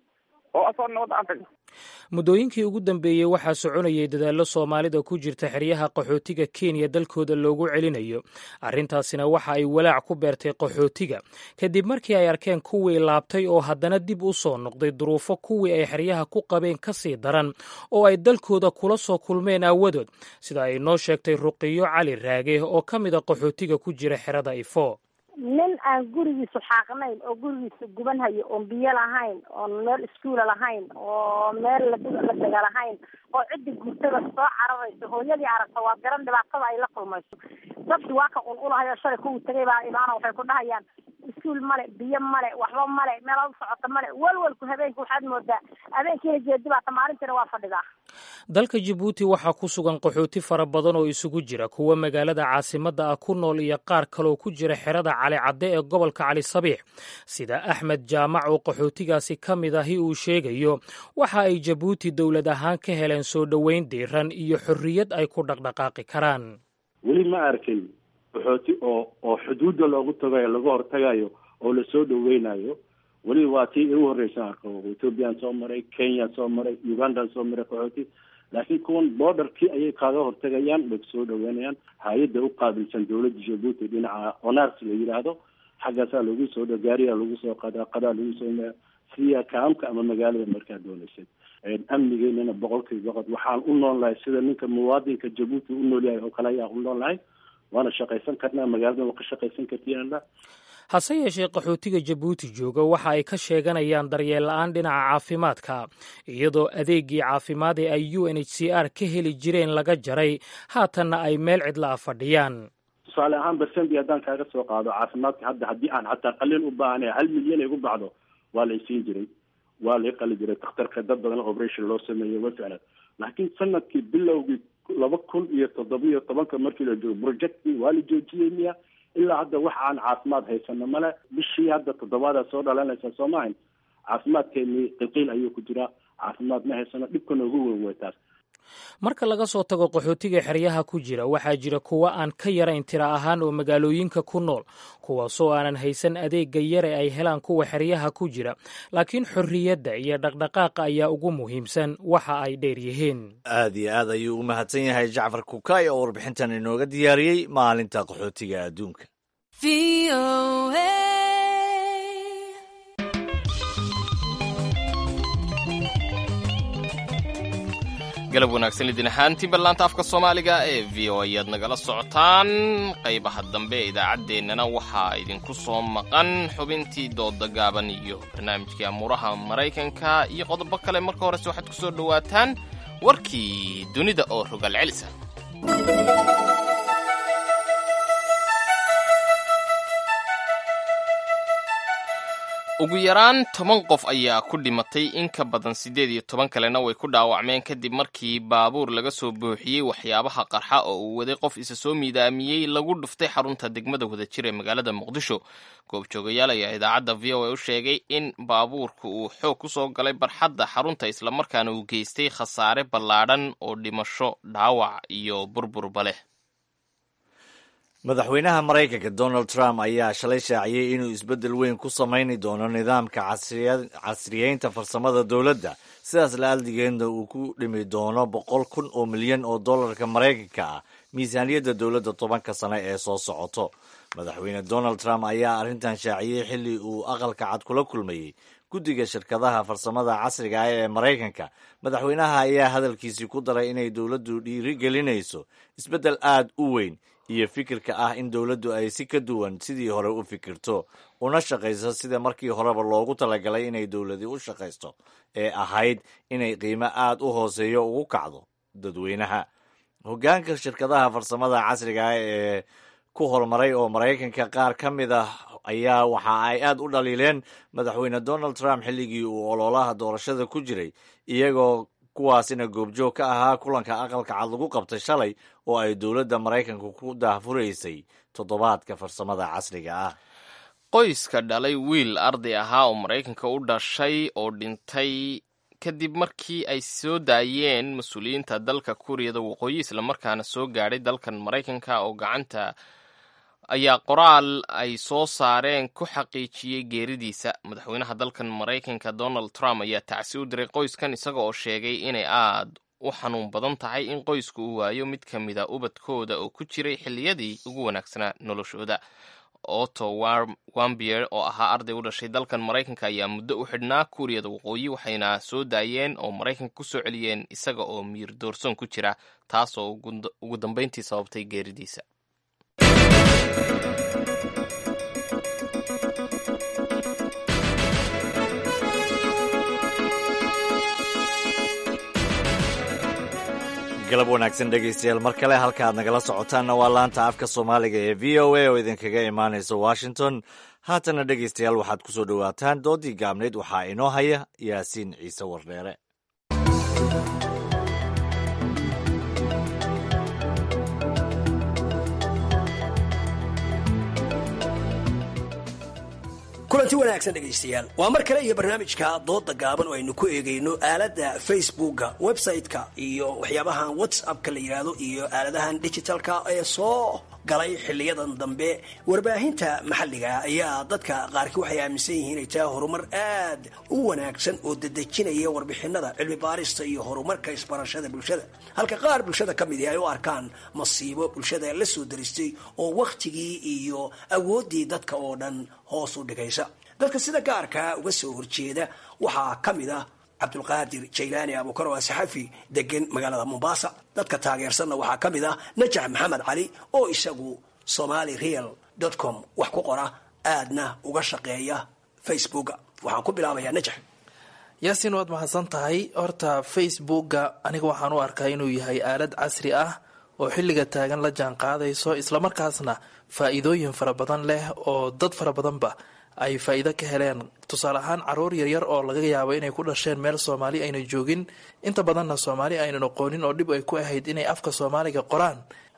oo asoo nabad aan tagno. muddooyinkii ugu dambeeyey waxaa soconayay dadaallo soomaalida ku jirta xeryaha qaxootiga Kenya dalkooda loogu celinayo. arrintaasina waxa ay walaac ku beertay qaxootiga kadib markii ay arkeen kuwii laabtay oo haddana dib u soo noqday duruufo kuwii ay xeryaha ku qabeen ka sii daran oo ay dalkooda kula soo kulmeen aawadood, sida ay noo sheegtay Ruqiyo Cali Raage oo ka mid a qaxootiga ku jira xerada Ifo. nin aan gurigiisu xaaqnayn oo gurigiisu guban hayo oon biyo lahayn oon meel iskuula lahayn oo meel la daga lahayn oo ciddi gurtada soo cararayso hooyadii aragta waa garan dhibaatada ay la kulmayso. dadki waa ka qulqulahayo shalay kuwii tagay baa imaana waxay ku dhahayaan iskuul male, biyo male, waxba male, meel u socota male. walwalku habeenka waxaad moodaa habeenkiina jeedi baata maalintiina waa fadhidaa. dalka Djibouti waxaa ku sugan qaxooti fara badan oo isugu jira kuwa magaalada caasimadda ah ku nool iyo qaar kaloo ku jira xerada Cali Cadde ee gobolka Cali Sabiix. sida Axmed Jaamac oo qaxootigaasi ka mid ahi uu sheegayo, waxa ay Djibouti dowlad ahaan ka heleen soo dhoweyn diiran iyo xorriyad ay ku dhaqdhaqaaqi karaan. weli ma arkin qaxooti oo oo xuduudda loogu tagayo laga hortagayo oo la soo dhoweynayo. weli waa tii ugu horreysa arko Ethiopian soo maray, Kenya soo maray, Uganda soo maray qaxooti. laakiin kuwan borderkii ayay kaaga hortagayaan, way soo dhoweynayaan. hay-adda u qaabilsan dowladda Djibouti dhinaca onars la yidhaahdo xaggaasaa lagu soo dhagaariya lagu soo qadaa qadaa lagu soo siya kaamka ama magaalada markaa doonaysay. amnigeynana boqolkiiba boqol waxaan u nool lahay sida ninka muwaadinka Djibouti u nool yahay oo kale ayaa u nool lahay. waana shaqaysan karnaa, magaalada waa ka shaqaysan kartiyaanla. hase yeeshee qaxootiga Djibouti jooga waxa ay ka sheeganayaan daryeel la'aan dhinaca caafimaadka, iyadoo adeegii caafimaad ee ay U N H C R ka heli jireen laga jaray, haatanna ay meel cidla fadhiyaan. tusaale ahaan bersendi haddaan kaaga soo qaado caafimaadka hadda haddii aan xataa qalin u baahanay hal milyan ay ku bacdo waa la isiin jiray, waa la qali jiray dhakhtarka. dad badan operation loo sameeyey waa ficlan. laakiin sanadkii bilowgii laba kun iyo toddoba iyo tobanka markii la joogo projectkii waa la joojiyey miya ilaa hadda wax aan caafimaad haysano male. bishii hadda toddobaada soo dhalanaysa soo maahan, caafimaadkeeni qiqiil ayuu ku jiraa, caafimaad ma haysano. dhibkan ugu weyn wey taas. marka laga soo tago qaxootiga xeryaha ku jira waxaa jira kuwa aan ka yarayn tira ahaan oo magaalooyinka ku nool, kuwaasoo aanan haysan adeegga yare ay helaan kuwa xeryaha ku jira, laakiin xorriyadda iyo dhaqdhaqaaqa ayaa ugu muhiimsan waxa ay dheer yihiin. aad iyo aad ayuu u mahadsan yahay jacfar kukaay oo warbixintan inooga diyaariyey maalinta qaxootiga adduunka. galab wanaagsan idin ahaantii ballaanta afka soomaaliga ee v o ayaad nagala socotaan. qaybaha dambe ee idaacaddeenana waxaa idinku soo maqan xubintii dooda gaaban iyo barnaamijkii amuuraha maraykanka iyo qodobo kale. marka horese waxaad ku soo dhowaataan warkii dunida oo rogaal celisa. ugu yaraan toban qof ayaa ku dhimatay, in ka badan siddeed iyo toban kalena way ku dhaawacmeen kadib markii baabuur laga soo buuxiyey waxyaabaha qarxa oo uu waday qof isa soo miidaamiyey lagu dhuftay xarunta degmada wadajir ee magaalada muqdisho. goobjoogayaal ayaa idaacadda v o a u sheegay in baabuurka uu xoog ku soo galay barxadda xarunta islamarkaana uu geystay khasaare ballaadhan oo dhimasho, dhaawac iyo burburba leh. madaxweynaha maraykanka donald trump ayaa shalay shaaciyey inuu isbeddel weyn ku samayni doono nidaamka casriyeynta farsamada dowladda, sidaas la-aldigeedna uu ku dhimi doono boqol kun oo milyan oo dollarka maraykanka ah miisaaniyadda dowladda tobanka sane ee soo socoto. madaxweyne donald trump ayaa arrintan shaaciyey xilli uu aqalka cad kula kulmayey guddiga shirkadaha farsamada casriga ah ee maraykanka. madaxweynaha ayaa hadalkiisii ku daray inay dowladdu dhiirigelinayso isbeddel aad u weyn iyo fikirka ah in dowladdu ay si ka duwan sidii hore u fikirto, una shaqayso sida markii horeba loogu talagalay inay dowladi u shaqaysto, ee ahayd inay qiimo aad u hooseeyo ugu kacdo dadweynaha. hoggaanka shirkadaha farsamada casriga ah ee ku horumaray oo maraykanka qaar ka mid ah ayaa waxa ay aad u dhaliileen madaxweyne donald trump xilligii uu ololaha doorashada ku jiray, iyagoo kuwaasina goobjoog ka ahaa kulanka aqalka cad lagu qabtay shalay oo ay dowladda maraykanka ku daahfuraysay toddobaadka farsamada casriga ah. qoyska dhalay wiil arday ahaa oo maraykanka u dhashay oo dhintay kadib markii ay soo daayeen mas-uuliyiinta dalka kuuriyada waqooyi islamarkaana soo gaadhay dalkan maraykanka oo gacanta ayaa qoraal ay soo saareen ku xaqiijiyey geeridiisa. madaxweynaha dalkan maraykanka donald trump ayaa tacsi u diray qoyskan isaga oo sheegay inay aad u xanuun badan tahay in qoysku uu waayo mid ka mida ubadkooda oo ku jiray xilliyadii ugu wanaagsanaa noloshooda. otto wambier oo ahaa arday u dhashay dalkan maraykanka ayaa muddo u xidhnaa kuuriyada waqooyi, waxayna soo daayeen oo maraykanka ku soo celiyeen isaga oo miir doorsoon ku jira, taasoo ugu dambayntii sababtay geeridiisa. galab wanaagsan dhegaystayaal mar kale, halka aad nagala socotaanna waa laanta afka soomaaliga ee v o a oo idinkaga imaanaysa washington. haatana dhegaystayaal waxaad ku soo dhowaataan doodii gaabneyd, waxaa inoo haya yaasiin ciise wardheere. kulanti wanaagsan dhegaystayaal, waa mar kale iyo barnaamijka dooda gaaban oo aynu ku eegayno aaladda facebooka, website-ka iyo waxyaabahan whatsappka la yidhaahdo iyo aaladahan digitalka ee soo galay xiliyadan dambe. warbaahinta maxalliga ayaa dadka qaarkii waxay aaminsan yihiin inay tahay horumar aad u wanaagsan oo dedejinaya warbixinada cilmi baarista iyo horumarka isbarashada bulshada, halka qaar bulshada ka mid ay u arkaan masiibo bulshada la soo daristay oo wakhtigii iyo awooddii dadka oo dhan hoos u dhigaysa. dadka sida gaarkaa uga soo horjeeda waxaa ka mid ah cabdulqaadir jaylaani abuukar waa saxafi degan magaalada mombasa. dadka taageersanna waxaa ka mid ah najax maxamed cali oo isagu somali real dot com wax ku qora, aadna uga shaqeeya facebooka. waxaan ku bilaabayaa najax. yaasiin waad mahadsan tahay. horta facebooka aniga waxaan u arkaa inuu yahay aalad casri ah oo xilliga taagan la jaan qaadayso, islamarkaasna faa'iidooyin fara badan leh oo dad fara badanba ay faa'iido ka heleen. tusaale ahaan caruur yaryar oo laga yaabo inay ku dhasheen meel soomaali ayna joogin, inta badanna soomaali aynan aqoonin oo dhib ay ku ahayd inay afka soomaaliga qoraan,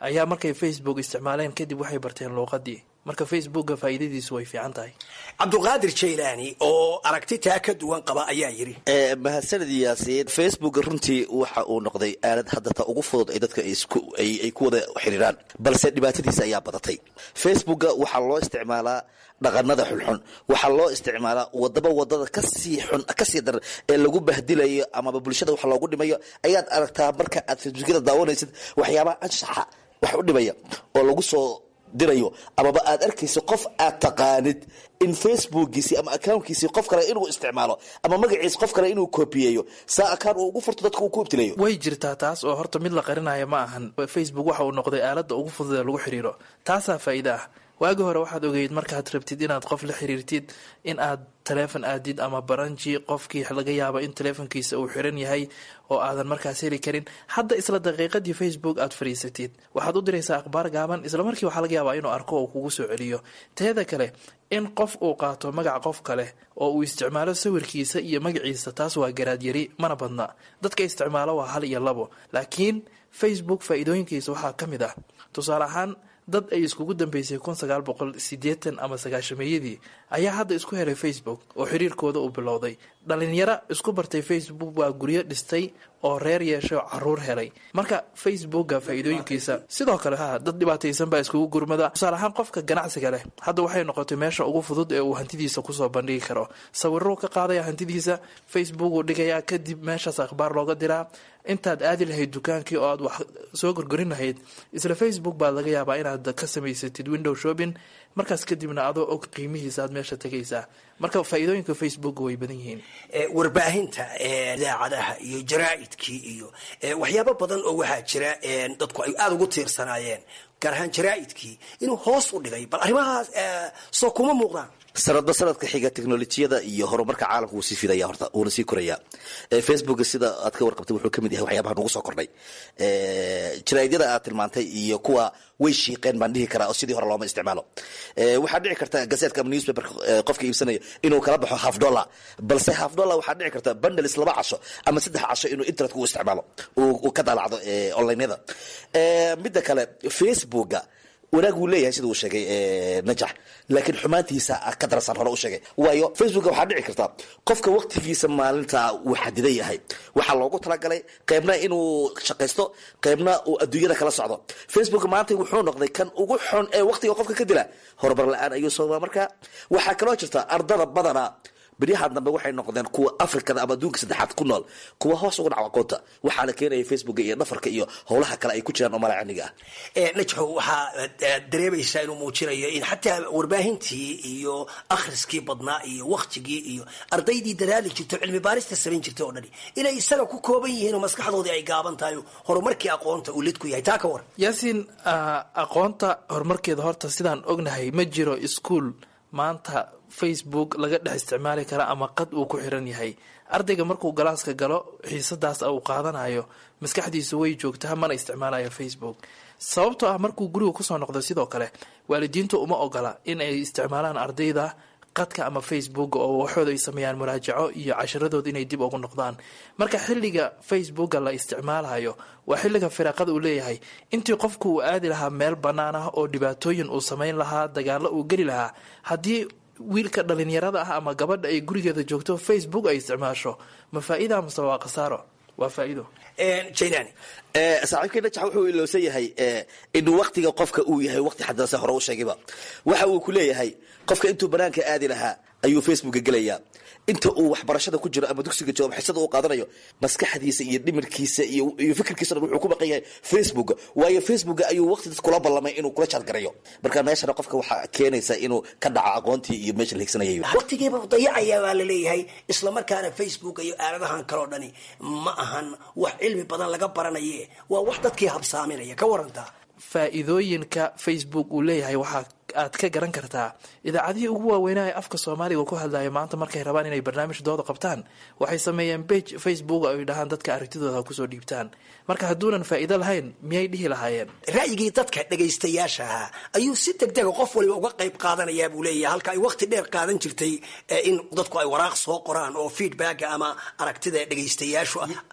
ayaa markay facebook isticmaaleen kadib waxay barteen luuqadii. marka facebooka faa'iidadiisu way fiican tahay. cabdulqaadir jaylaani oo aragti taa ka duwan qaba ayaa yidhi mahadsanid yaasiin facebook runtii waxa uu noqday aalad hadda ta ugu fudud ay dadka ay ku wada xiriiraan, balse dhibaatadiisa ayaa badatay. facebooka waxaa loo isticmaalaa dhaqanada xunxun, waxaa loo isticmaalaa wadaba wadada kasii xun kasii dar ee lagu bahdilayo amaba bulshada wax loogu dhimayo. ayaad aragtaa marka aad facebookada daawanaysid waxyaabaha anshaxa wax u dhimaya oo lagu soo dirayo, amaba aad arkayso qof aad taqaanid in facebookiisi ama accountkiisi qof kale inuu isticmaalo ama magaciisa qof kale inuu kobiyeeyo saa account uu ugu furto dadka uu ku ibtilayo. way jirtaa taas oo horta mid la qarinayo ma ahan. facebook waxa uu noqday aaladda ugu fudud ee lagu xiriiro, taasaa faa'iido ah. waagi hore waxaad ogeyd markaad rabtid inaad qof la xiriirtid in aad taleefon aadid ama baranji qofkii laga yaabo in taleefonkiisa uu xiran yahay oo aadan markaas heli karin. hadda isla daqiiqadii facebook aad fadhiisatid waxaad u diraysaa akhbaar gaaban, isla markii waxaa laga yaabaa inuu arko oo kugu soo celiyo. teeda kale in qof uu qaato magac qof kale oo uu isticmaalo sawirkiisa iyo magaciisa, taas waa garaad yari, mana badna. dadka isticmaalo waa hal iyo labo, laakiin facebook faa'iidooyinkiisa waxaa ka mid ah tusaale ahaan dad ay iskugu dambeysay kun sagaal boqol sideetan ama sagaashameeyadii ayaa hadda isku helay facebook oo xiriirkooda uu bilowday. dhalinyaro isku bartay facebook waa guryo dhistay oo reer yeeshay oo caruur helay. marka facebooka faa'iidooyinkiisa sidoo kale ha dad dhibaataysan baa iskugu gurmada. tusaale ahaan qofka ganacsiga leh hadda waxay noqotay meesha ugu fudud ee uu hantidiisa kusoo bandhigi karo. sawiruu ka qaadaya hantidiisa, facebook uu dhigayaa, kadib meeshaas akhbaar looga diraa. intaad aadi lahayd dukaankii oo aad wax soo gorgorin lahayd isla facebook baad laga yaabaa inaad ka samaysatid window shopping, markaas kadibna adoo og qiimihiisa aad meesha tegaysaa. marka faa'iidooyinka facebook way badan yihiin. warbaahinta idaacadaha iyo jaraa'idkii iyo waxyaabo badan oo waxaa jira dadku ay aada ugu tiirsanaayeen, gaar ahaan jaraa'idkii inuu hoos u dhigay. bal arrimahaas soo kuma muuqdaan? sanadba sanadka xiga teknolojiyada iyo horumarka caalamka wuu sii fidaya, horta wuuna sii koraya. facebook sida aad ka warqabtay wuxuu kamid yahay waxyaabaha nagu soo kordhay. jaraa'idyada aad tilmaantay iyo kuwa way shiiqeen baan dhihi karaa oo sidii hore looma isticmaalo. waxaa dhici karta gazetka ama newspaper qofka iibsanaya inuu kala baxo half dollar, balse half dollar waxaa dhici karta bundles laba casho ama saddex casho inuu internetka u isticmaalo uu ka daalacdo onlineyada. midda kale facebooka wanaag uu leeyahay sida uu sheegay najax, laakiin xumaantiisa ka darasan hore u sheegay. waayo facebook waxaa dhici karta qofka waqtigiisa maalinta uu xadidan yahay, waxaa loogu talagalay qaybna inuu shaqaysto qaybna uu adduunyada kala socdo. facebook maanta wuxuu noqday kan ugu xun ee waqtiga qofka ka dila, horumar la-aan ayuu soo. marka waxaa kaloo jirta ardada badana beryahan dambe waxay noqdeen kuwa afrikada ama adduunka saddexaad ku nool kuwa hoos uga dhaco aqoonta. waxaana keenaya facebook iyo dhafarka iyo howlaha kale ay ku jiraan oo malacaniga ah. najxo waxaa dareemaysaa inuu muujinayo in xataa warbaahintii iyo akhriskii badnaa iyo waktigii iyo ardaydii dadaali jirto cilmi baarista samayn jirtay oo dhani inay isaga ku kooban yihiin oo maskaxdoodii ay gaaban tahay horumarkii aqoonta uu lid ku yahay. taa ka war yaasiin, aqoonta horumarkeeda horta sidaan ognahay ma jiro iskuol maanta facebook laga dhex isticmaali kara ama qad uu ku xiran yahay. ardayga markuu galaaska galo xiisadaas uu qaadanayo maskaxdiisu way joogtaa, mana isticmaalayo facebook. sababtoo ah markuu guriga kusoo noqdo sidoo kale waalidiintu uma ogola in ay isticmaalaan ardayda qadka ama facebook oo waxooda ay sameeyaan muraajaco iyo casharadooda inay dib ugu noqdaan. marka xilliga facebooka la isticmaalayo waa xilliga firaaqada uu leeyahay. intii qofku uu aadi lahaa meel bannaan ah oo dhibaatooyin uu samayn lahaa, dagaalo uu geli lahaa, haddii wiilka dhalinyarada ah ama gabadha ay gurigeeda joogto facebook ay isticmaasho, ma faa'iida mase waa khasaaro? waa faa'iido. jaylani saaxiibkii najax wuxuu ilowsan yahay inuu waqtiga qofka uu yahay waqti xaddanse hore u sheegayba. waxa uu ku leeyahay qofka intuu banaanka aadi lahaa ayuu facebooka gelayaa. inta uu waxbarashada ku jiro ama dugsiga joogo xisada uu qaadanayo maskaxdiisa iyo dhimirkiisa iyo iyo fikirkiisa wuxuu ku baqan yahay facebook. waayo facebook ayuu waqti dad kula ballamay inuu kula chargarayo. marka meeshana qofka waxaa keenaysa inuu ka dhaco aqoontii iyo meesha la higsanayay. waqtigiiba dayacayaa baa la leeyahay. isla markaana facebook iyo aaladahan kaloo dhani ma ahan wax cilmi badan laga baranaye, waa wax dadkii habsaaminaya. ka warantaa faa'iidooyinka facebook uu leeyahay waxaa aad ka garan kartaa idaacadihii ugu waaweynaa ee afka soomaaliga ku hadlaya maanta markay rabaan inay barnaamijkooda qabtaan waxay sameeyeen page facebook ay dhahaan dadka aragtidooda kusoo dhiibtaan. marka hadduunan faa'iido lahayn miyay dhihi lahaayeen? ra'yigii dadka dhagaystayaasha ahaa ayuu si degdega qof waliba uga qayb qaadanayaa buu leeyahay, halka ay waqti dheer qaadan jirtay in dadku ay waraaq soo qoraan oo feedback ama aragtida dhagaystayaashu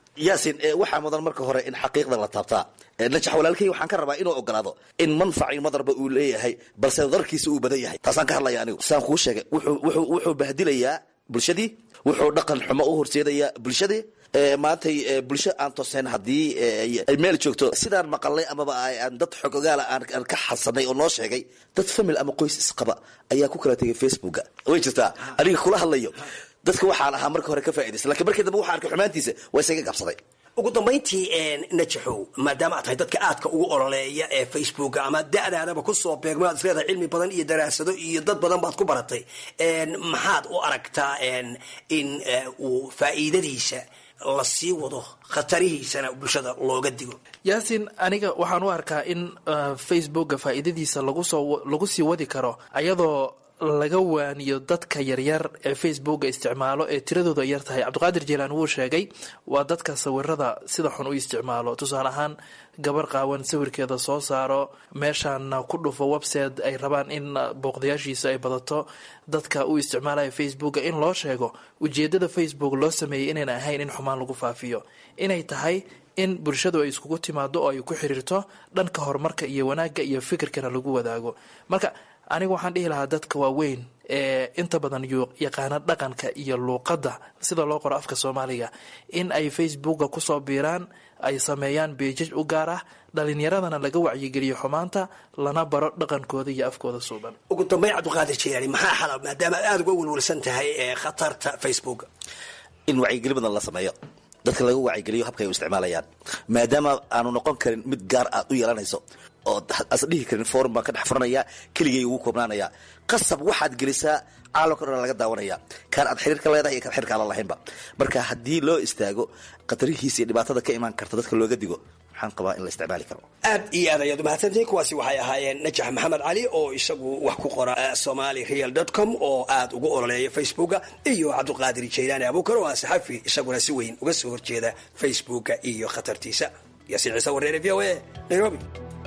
yaasin waxaa mudan marka hore in xaqiiqda la taabtaa. najax walaalkay waxaan ka rabaa inuu ogolaado in manfac iyo madarba uu leeyahay balse darkiisa uu badan yahay. taasaan ka hadlaya anigu saan kuu sheegay wuxuu wuxuu wuxuu bahdilayaa bulshadii, wuxuu dhaqan xumo u horseedayaa bulshadii. maantay bulsho aan tooseen haddii ay meel joogto sidaan maqalnay amaba aan dad xog ogaala aan ka xasanay oo noo sheegay dad famil ama qoys isqaba ayaa ku kala tegay facebooka. way jirtaa aniga kula hadlayo dadka waxaan ahaa marka hore ka faa'iidaysan laakiin markii dambe waxaan arkay xumaantiisa waa isaga qabsaday. ugu dambayntii najaxow maadaama aad tahay dadka aadka ugu ololeeya ee facebooka ama da'daadaba kusoo beegmo aad isleedahay cilmi badan iyo daraasado iyo dad badan baad ku baratay maxaad u aragtaa in uu faa'iidadiisa la sii wado khatarihiisana bulshada looga digo? yaasin aniga waxaan u arkaa in facebooka faa'iidadiisa lagu soo lagu sii wadi karo ayadoo laga waaniyo dadka yaryar ee facebooka isticmaalo ee tiradooda yar tahay. cabdiqaadir jeelaan wuu sheegay waa dadka sawirada sida xun u isticmaalo. tusaale ahaan gabar qaawan sawirkeeda soo saaro meeshaana ku dhufo website ay rabaan in booqdayaashiisa ay badato. dadka u isticmaalaya facebooka in loo sheego ujeedada facebook loo sameeyey inayn ahayn in xumaan lagu faafiyo, inay tahay in bulshadu ay iskugu timaado oo ay ku xiriirto dhanka horumarka iyo wanaagga iyo fikirkana lagu wadaago. marka aniga waxaan dhihi lahaa dadka waaweyn ee inta badan yaqaana dhaqanka iyo luuqadda sida loo qoro afka soomaaliga in ay facebooka kusoo biiraan, ay sameeyaan beejaj u gaar ah, dhalinyaradana laga wacyigeliyo xumaanta lana baro dhaqankooda iyo afkooda suuban. ugu dambeyn cabdiqaadir jeelaani maxaa xala maadaama aada uga welwelsan tahay ee khatarta facebook? in wacyigeli badan la sameeyo, dadka laga wacyigeliyo habka ay u isticmaalayaan, maadaama aanu noqon karin mid gaar aad u yeelanayso oo as dhihi karin forum baan ka dhex furanaya keligay ugu koobnaanaya. qasab waxaad gelisaa caalamka dhan laga daawanaya kaan aad xiriirka leedahay iyo kaan xiriirka aan lahaynba. marka haddii loo istaago khatarihiisa iyo dhibaatada ka imaan karta dadka looga digo waxaan qabaa in la isticmaali karo. aad iyo aad ayaad umahadsantihiin. kuwaasi waxay ahaayeen najax maxamed cali oo isagu wax ku qora somali real dot com oo aad ugu ololeeya facebooka, iyo cabdiqaadir jaylaani abuukar oo ah saxafi isaguna si weyn uga soo horjeeda facebooka iyo khatartiisa. yaasiin ciise wareere v o a nairobi.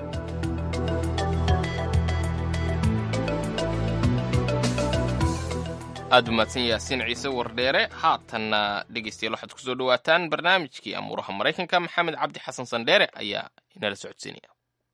aad u mahadsan yaasiin ciise wardheere. haatanna dhegeystayaal waxaad kusoo dhawaataan barnaamijkii amuuraha maraykanka. maxamed cabdi xasan sandheere ayaa inala socodsiinaya.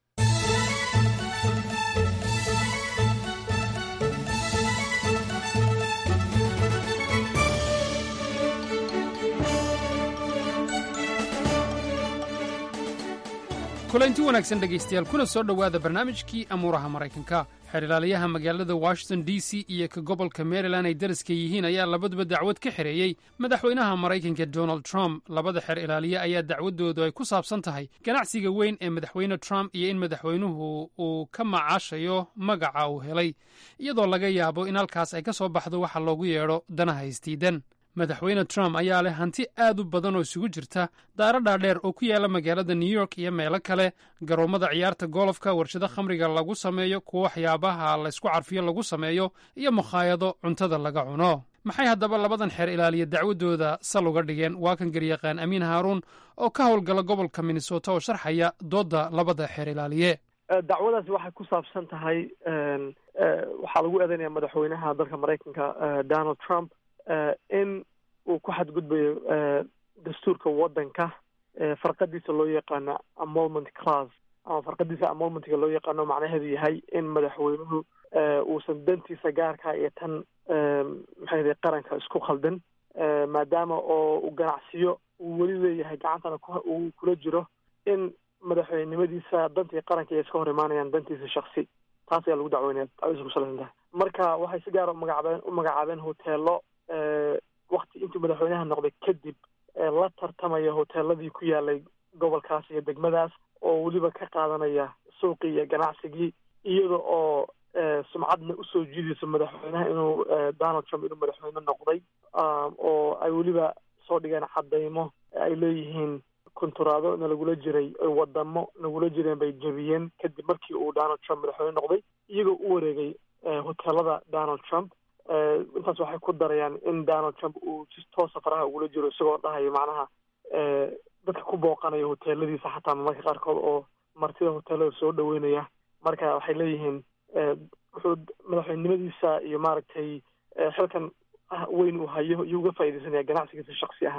kulanti wanaagsan dhegaystayaal kuna soo dhowaada barnaamijkii amuuraha maraykanka. xeer ilaaliyaha magaalada washington d c iyo ka gobolka maryland ay dariska yihiin ayaa labaduba dacwad ka xereeyey madaxweynaha maraykanka donald trump. labada xeer ilaaliye ayaa dacwaddoodu ay ku saabsan tahay ganacsiga weyn ee madaxweyne trump iyo in madaxweynuhu uu ka macaashayo magaca uu helay, iyadoo laga yaabo in halkaas ay ka soo baxdo waxa loogu yeedho danaha isdiidan. madaxweyne trump ayaa leh hanti aad u badan oo isugu jirta daaro dhaadheer oo ku yaala magaalada new york iyo meelo kale, garoommada ciyaarta golofka, warshado khamriga lagu sameeyo, kuwo waxyaabaha laysku carfiyo lagu sameeyo, iyo makhaayado cuntada laga cuno. maxay haddaba labadan xeer ilaaliya dacwaddooda sal uga dhigeen? waa kan garyaqaan amiin haaruun oo ka howlgala gobolka minnesota oo sharxaya doodda labada xeer ilaaliye. dacwadaasi waxay ku saabsan tahay waxaa lagu eedeynaya madaxweynaha dalka maraykanka donald trump in uu ku xadgudbayo dastuurka waddanka farqadiisa loo yaqaano amolment class ama farqadiisa amolmentga loo yaqaano macnaheedu yahay in madaxweynuhu uusan dantiisa gaarka iyo tan maxay ahayd qaranka isku khaldan, maadaama oo uu ganacsiyo uu weli leeyahay gacantana uu kula jiro in madaxweynenimadiisa dantii qaranka ay iska hor imaanayaan dantiisa shaksi. taas ayaa lagu dacweynaya dacwadiisa ku salaysan tahay. marka waxay si gaara umagacaabeen u magacaabeen hoteelo wakti intuu madaxweynaha noqday kadib la tartamaya hoteeladii ku yaalay gobolkaas iyo degmadaas oo weliba ka qaadanaya suuqii iyo ganacsigii, iyada oo sumcadna usoo jiidayso madaxweynaha inuu donald trump inuu madaxweyne noqday, oo ay weliba soo dhigeen cadaymo ay leeyihiin kunturaado nalagula jiray, wadamo nagula jireen bay jebiyeen kadib markii uu donald trump madaxweyne noqday, iyagoo u wareegay hoteelada donald trump. intaas waxay ku darayaan in donald trump uu si toosa faraha ugula jiro isagoo dhahayo macnaha dadka ku booqanaya hoteeladiisa xataa marmarka qaarkood oo martida hoteelada soo dhaweynaya. marka waxay leeyihiin wuxuu madaxweynenimadiisa iyo maaragtay xilkan weyn uu hayo iyo uga faa'iidaysanaya ganacsigiisa shaksi ahaaneed,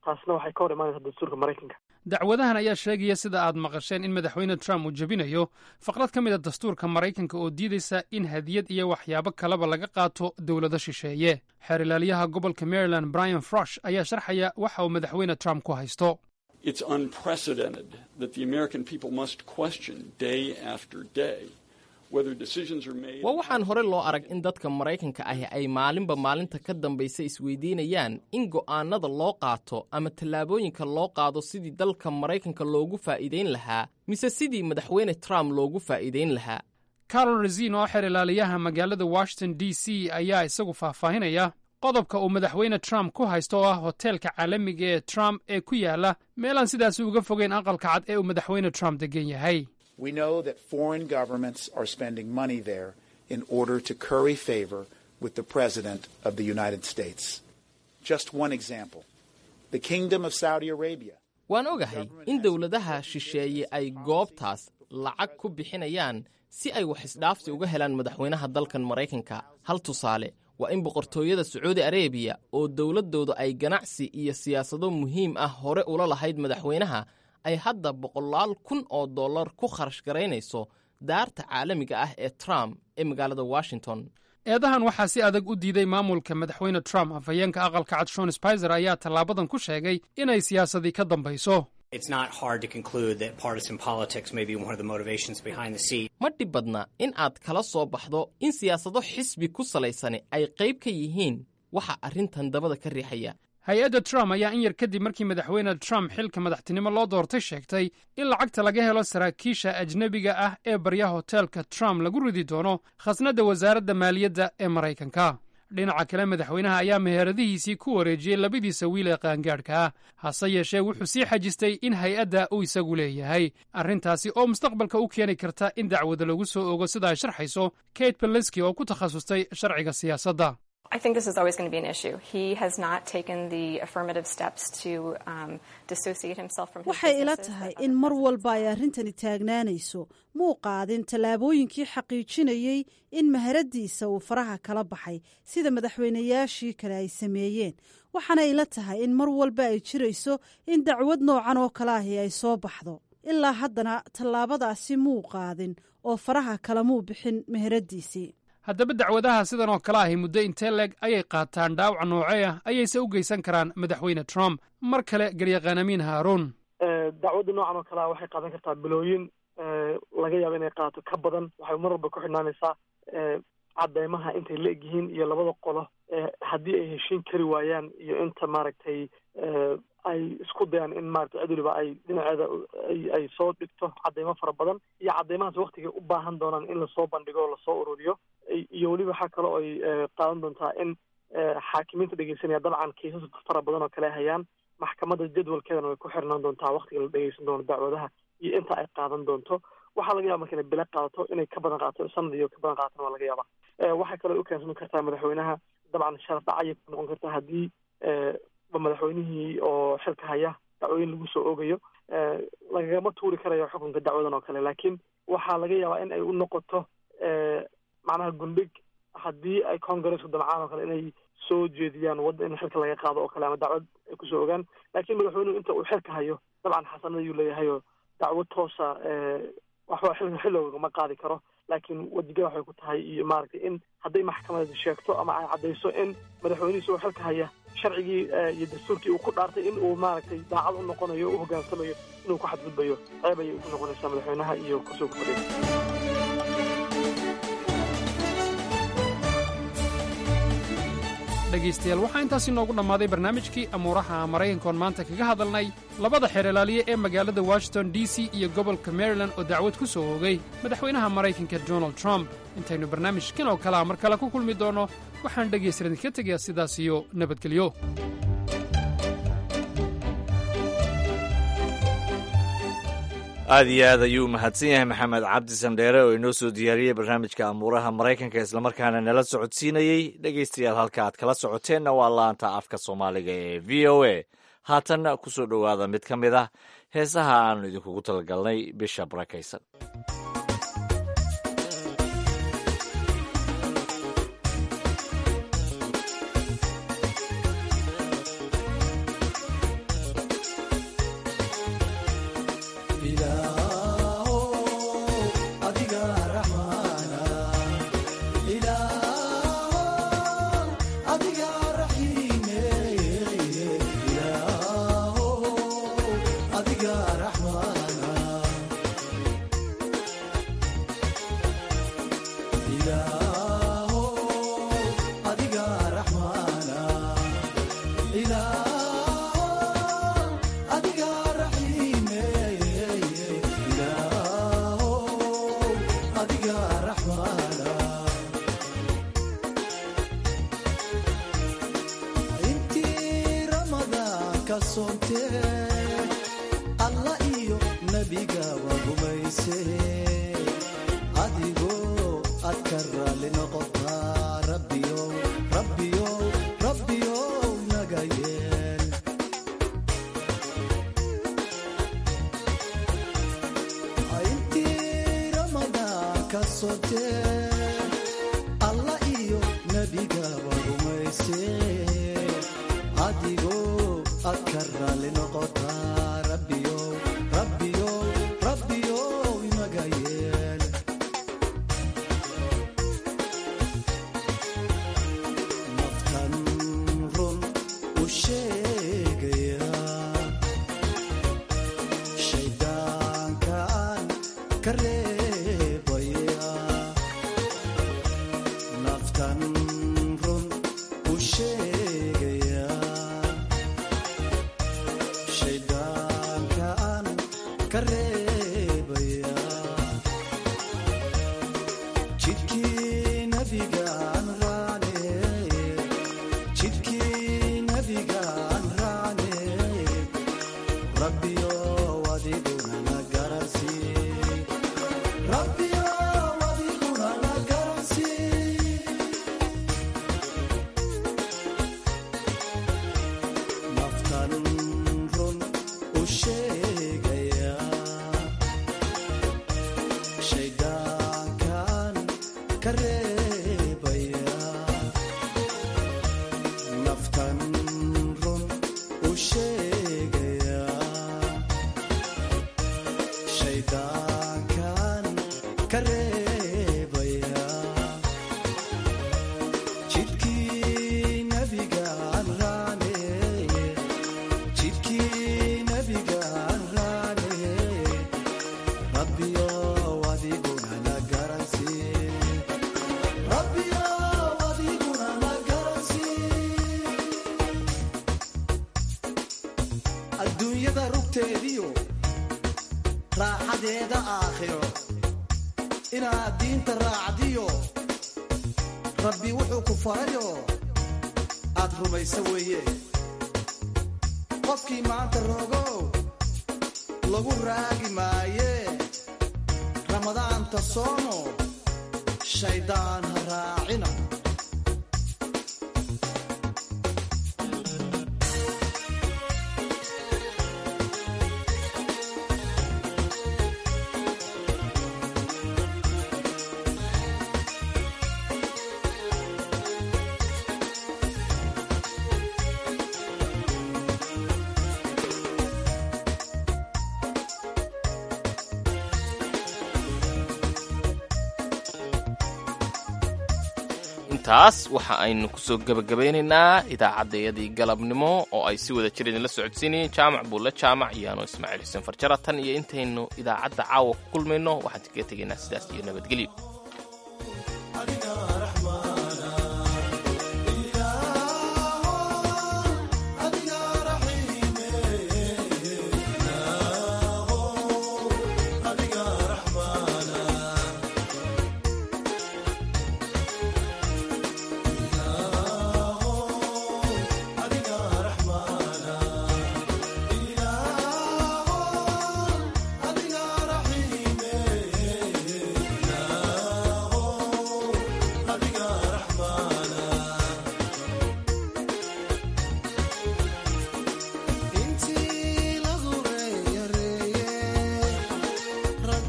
taasna waxay ka hor imaanaysaa dastuurka maraykanka. dacwadahan ayaa sheegaya sida aad maqasheen in madaxweyne trump uu jebinayo faqrad ka mid a dastuurka maraykanka oo diidaysa in hadiyad iyo waxyaabo kaleba laga qaato dowlado shisheeye. xeer ilaaliyaha gobolka maryland brian frosh ayaa sharxaya waxa uu madaxweyne trump ku haysto. It's unprecedented that the American people must question day after day whether decisions are made. waa waxaan hore loo arag in dadka maraykanka ahi ay maalinba maalinta ka dambaysa isweydiinayaan in go'aanada loo qaato ama tallaabooyinka loo qaado sidii dalka maraykanka loogu faa'iidayn lahaa mise sidii madaxweyne trump loogu faa'iidayn lahaa. carol razin oo xeer ilaaliyaha magaalada washington d c ayaa isagu faahfaahinaya qodobka uu madaxweyne trump ku haysto oo ah hoteelka caalamiga ee trump ee ku yaala meelaan sidaasi uga fogeyn aqalka cad ee uu madaxweyne trump degan yahay. We know that foreign governments are spending money there in order to curry favor with the President of the United States. Just one example. The Kingdom of Saudi Arabia. waan ogahay in dowladaha shisheeye ay goobtaas lacag ku bixinayaan si ay wax isdhaafsi uga helaan madaxweynaha dalkan maraykanka. hal tusaale waa in boqortooyada sacuudi arabiya oo dowladdooda ay ganacsi iyo siyaasado muhiim ah hore ula lahayd madaxweynaha ay hadda boqolaal kun oo dollar ku kharash garaynayso daarta caalamiga ah ee Trump ee magaalada Washington. eedahan waxaa si adag u diiday maamulka madaxweyne Trump. afhayeenka aqalka cad Sean Spicer ayaa tallaabadan ku sheegay inay siyaasadii ka dambayso. It's not hard to conclude that partisan politics may be one of the motivations behind the seat. ma dhib badna in aad kala soo baxdo in siyaasado xisbi ku salaysani ay qayb ka yihiin waxa arrintan dabada ka riixaya. hay-adda Trump ayaa in yar kadib markii madaxweyne Trump xilka madaxtinimo loo doortay sheegtay in lacagta laga helo saraakiisha ajnabiga ah ee barya hoteelka Trump lagu ridi doono khasnadda wasaaradda maaliyadda ee Maraykanka. dhinaca kale madaxweynaha ayaa meheradihiisii ku wareejiyey labadiisa wiil ee qaangaadhka ah hase yeeshee wuxuu sii xajistay in hay-adda uu isagu leeyahay arrintaasi oo mustaqbalka u keeni karta in dacwada lagu soo ogo sida ay sharxayso Kate Peliski oo ku takhasustay sharciga siyaasadda. I think this is always going to be an issue. He has not taken the affirmative steps to um, dissociate himself from his waxay ila tahay in mar walba ay arrintani taagnaanayso muu qaadin tallaabooyinkii xaqiijinayey in maharadiisa uu faraha kala baxay sida madaxweynayaashii kale ay sameeyeen. waxaana ila tahay in mar walba ay jirayso in dacwad noocan oo kale ahi ay soo baxdo. ilaa haddana tallaabadaasi muu qaadin oo faraha kala muu bixin maharadiisii. haddaba dacwadaha sidan oo kale ahi muddo intee leeg ayay qaataan dhaawac noocee ah ayayse u geysan karaan madaxweyne Trump. mar kale garyaqaan amiin haaruun. dacwadda noocan oo kale ah waxay qaadan kartaa bilooyin laga yaabo inay qaato ka badan. waxay mar walba ku xidhnaanaysaa cadeymaha intay la egyihiin iyo labada qolo haddii ay heshiin kari waayaan iyo inta maaragtay ay isku dayaan in maaragtay cid waliba ay dhinaceeda ay soo dhigto cadeymo fara badan iyo cadeymahaas waktigay u baahan doonaan in lasoo bandhigo o lasoo ururiyo iyo weliba waxaa kale oo ay qaadan doontaa in xaakimiinta dhegeysanaya dabcan kiisas fara badan oo kale hayaan maxkamadda jadwalkeedana way ku xirnaan doontaa waktiga la dhegeysan doono dacwadaha iyo inta ay qaadan doonto. waxaa laga yaba marka inay bila qaadato inay ka badan qaato sanad iyo ka badan qaatana waa laga yaaba. waxay kaloo u keensami kartaa madaxweynaha dabcan sharaf dhacay ku noqon karta haddii madaxweynihii oo xilka haya dacwooyin lagu soo oogayo lagagama tuuri karayo xukunka dacwadan oo kale. laakiin waxaa laga yaabaa in ay u noqoto macnaha gundhig haddii ay congressku damcaan oo kale inay soo jeediyaan wadda in xilka laga qaado oo kale ama dacwad ay kusoo ogaan. laakiin madaxweynuhu inta uu xilka hayo dabcan xasanad ayuu leeyahay oo dacwad toosa waxba xilka xilowgama qaadi karo. laakiin wadiga waxay ku tahay iyo maaragtay in hadday maxkamad sheegto ama ay caddayso in madaxweynihiisa uu xilka haya sharcigii iyo dastuurkii uu ku dhaartay in uu maaragtay daacad u noqonayo u hoggaansamayo inuu ku xadgudbayo ceeb ayay ugu noqonaysaa madaxweynaha iyo kursiga ku fadhiya. dhegaystayaal waxaa intaasi noogu dhammaaday barnaamijkii amuuraha maraykankoon maanta kaga hadalnay labada xeer ilaaliye ee magaalada washington d c iyo gobolka maryland oo dacwad ku soo oogay madaxweynaha maraykanka donald trump. intaynu barnaamijkan oo kalea mar kale ku kulmi doonno waxaan dhegaystayaal idinka tegayaa sidaas iyo nabadgelyo. aad iyo aad ayuu mahadsan yahay maxamed cabdi sandheere oo inoo soo diyaariyey barnaamijka amuuraha maraykanka islamarkaana nala socodsiinayey. dhegaystayaal halka aad kala socoteenna waa laanta afka soomaaliga ee v o a. haatanna ku soo dhowaada mid ka mid ah heesaha aanu idinkugu talagalnay bisha barakaysan. taas waxa aynu kusoo gebagabaynaynaa idaacaddayadii galabnimo oo ay si wada jir idinla socodsiinayeen jaamac buulle jaamac iyo anoo ismaaciil xuseen farjara tan iyo intaynu idaacadda caawa ku kulmayno waxaan kaga tegaynaa sidaas iyo nabadgelyo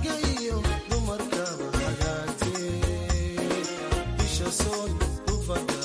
Soy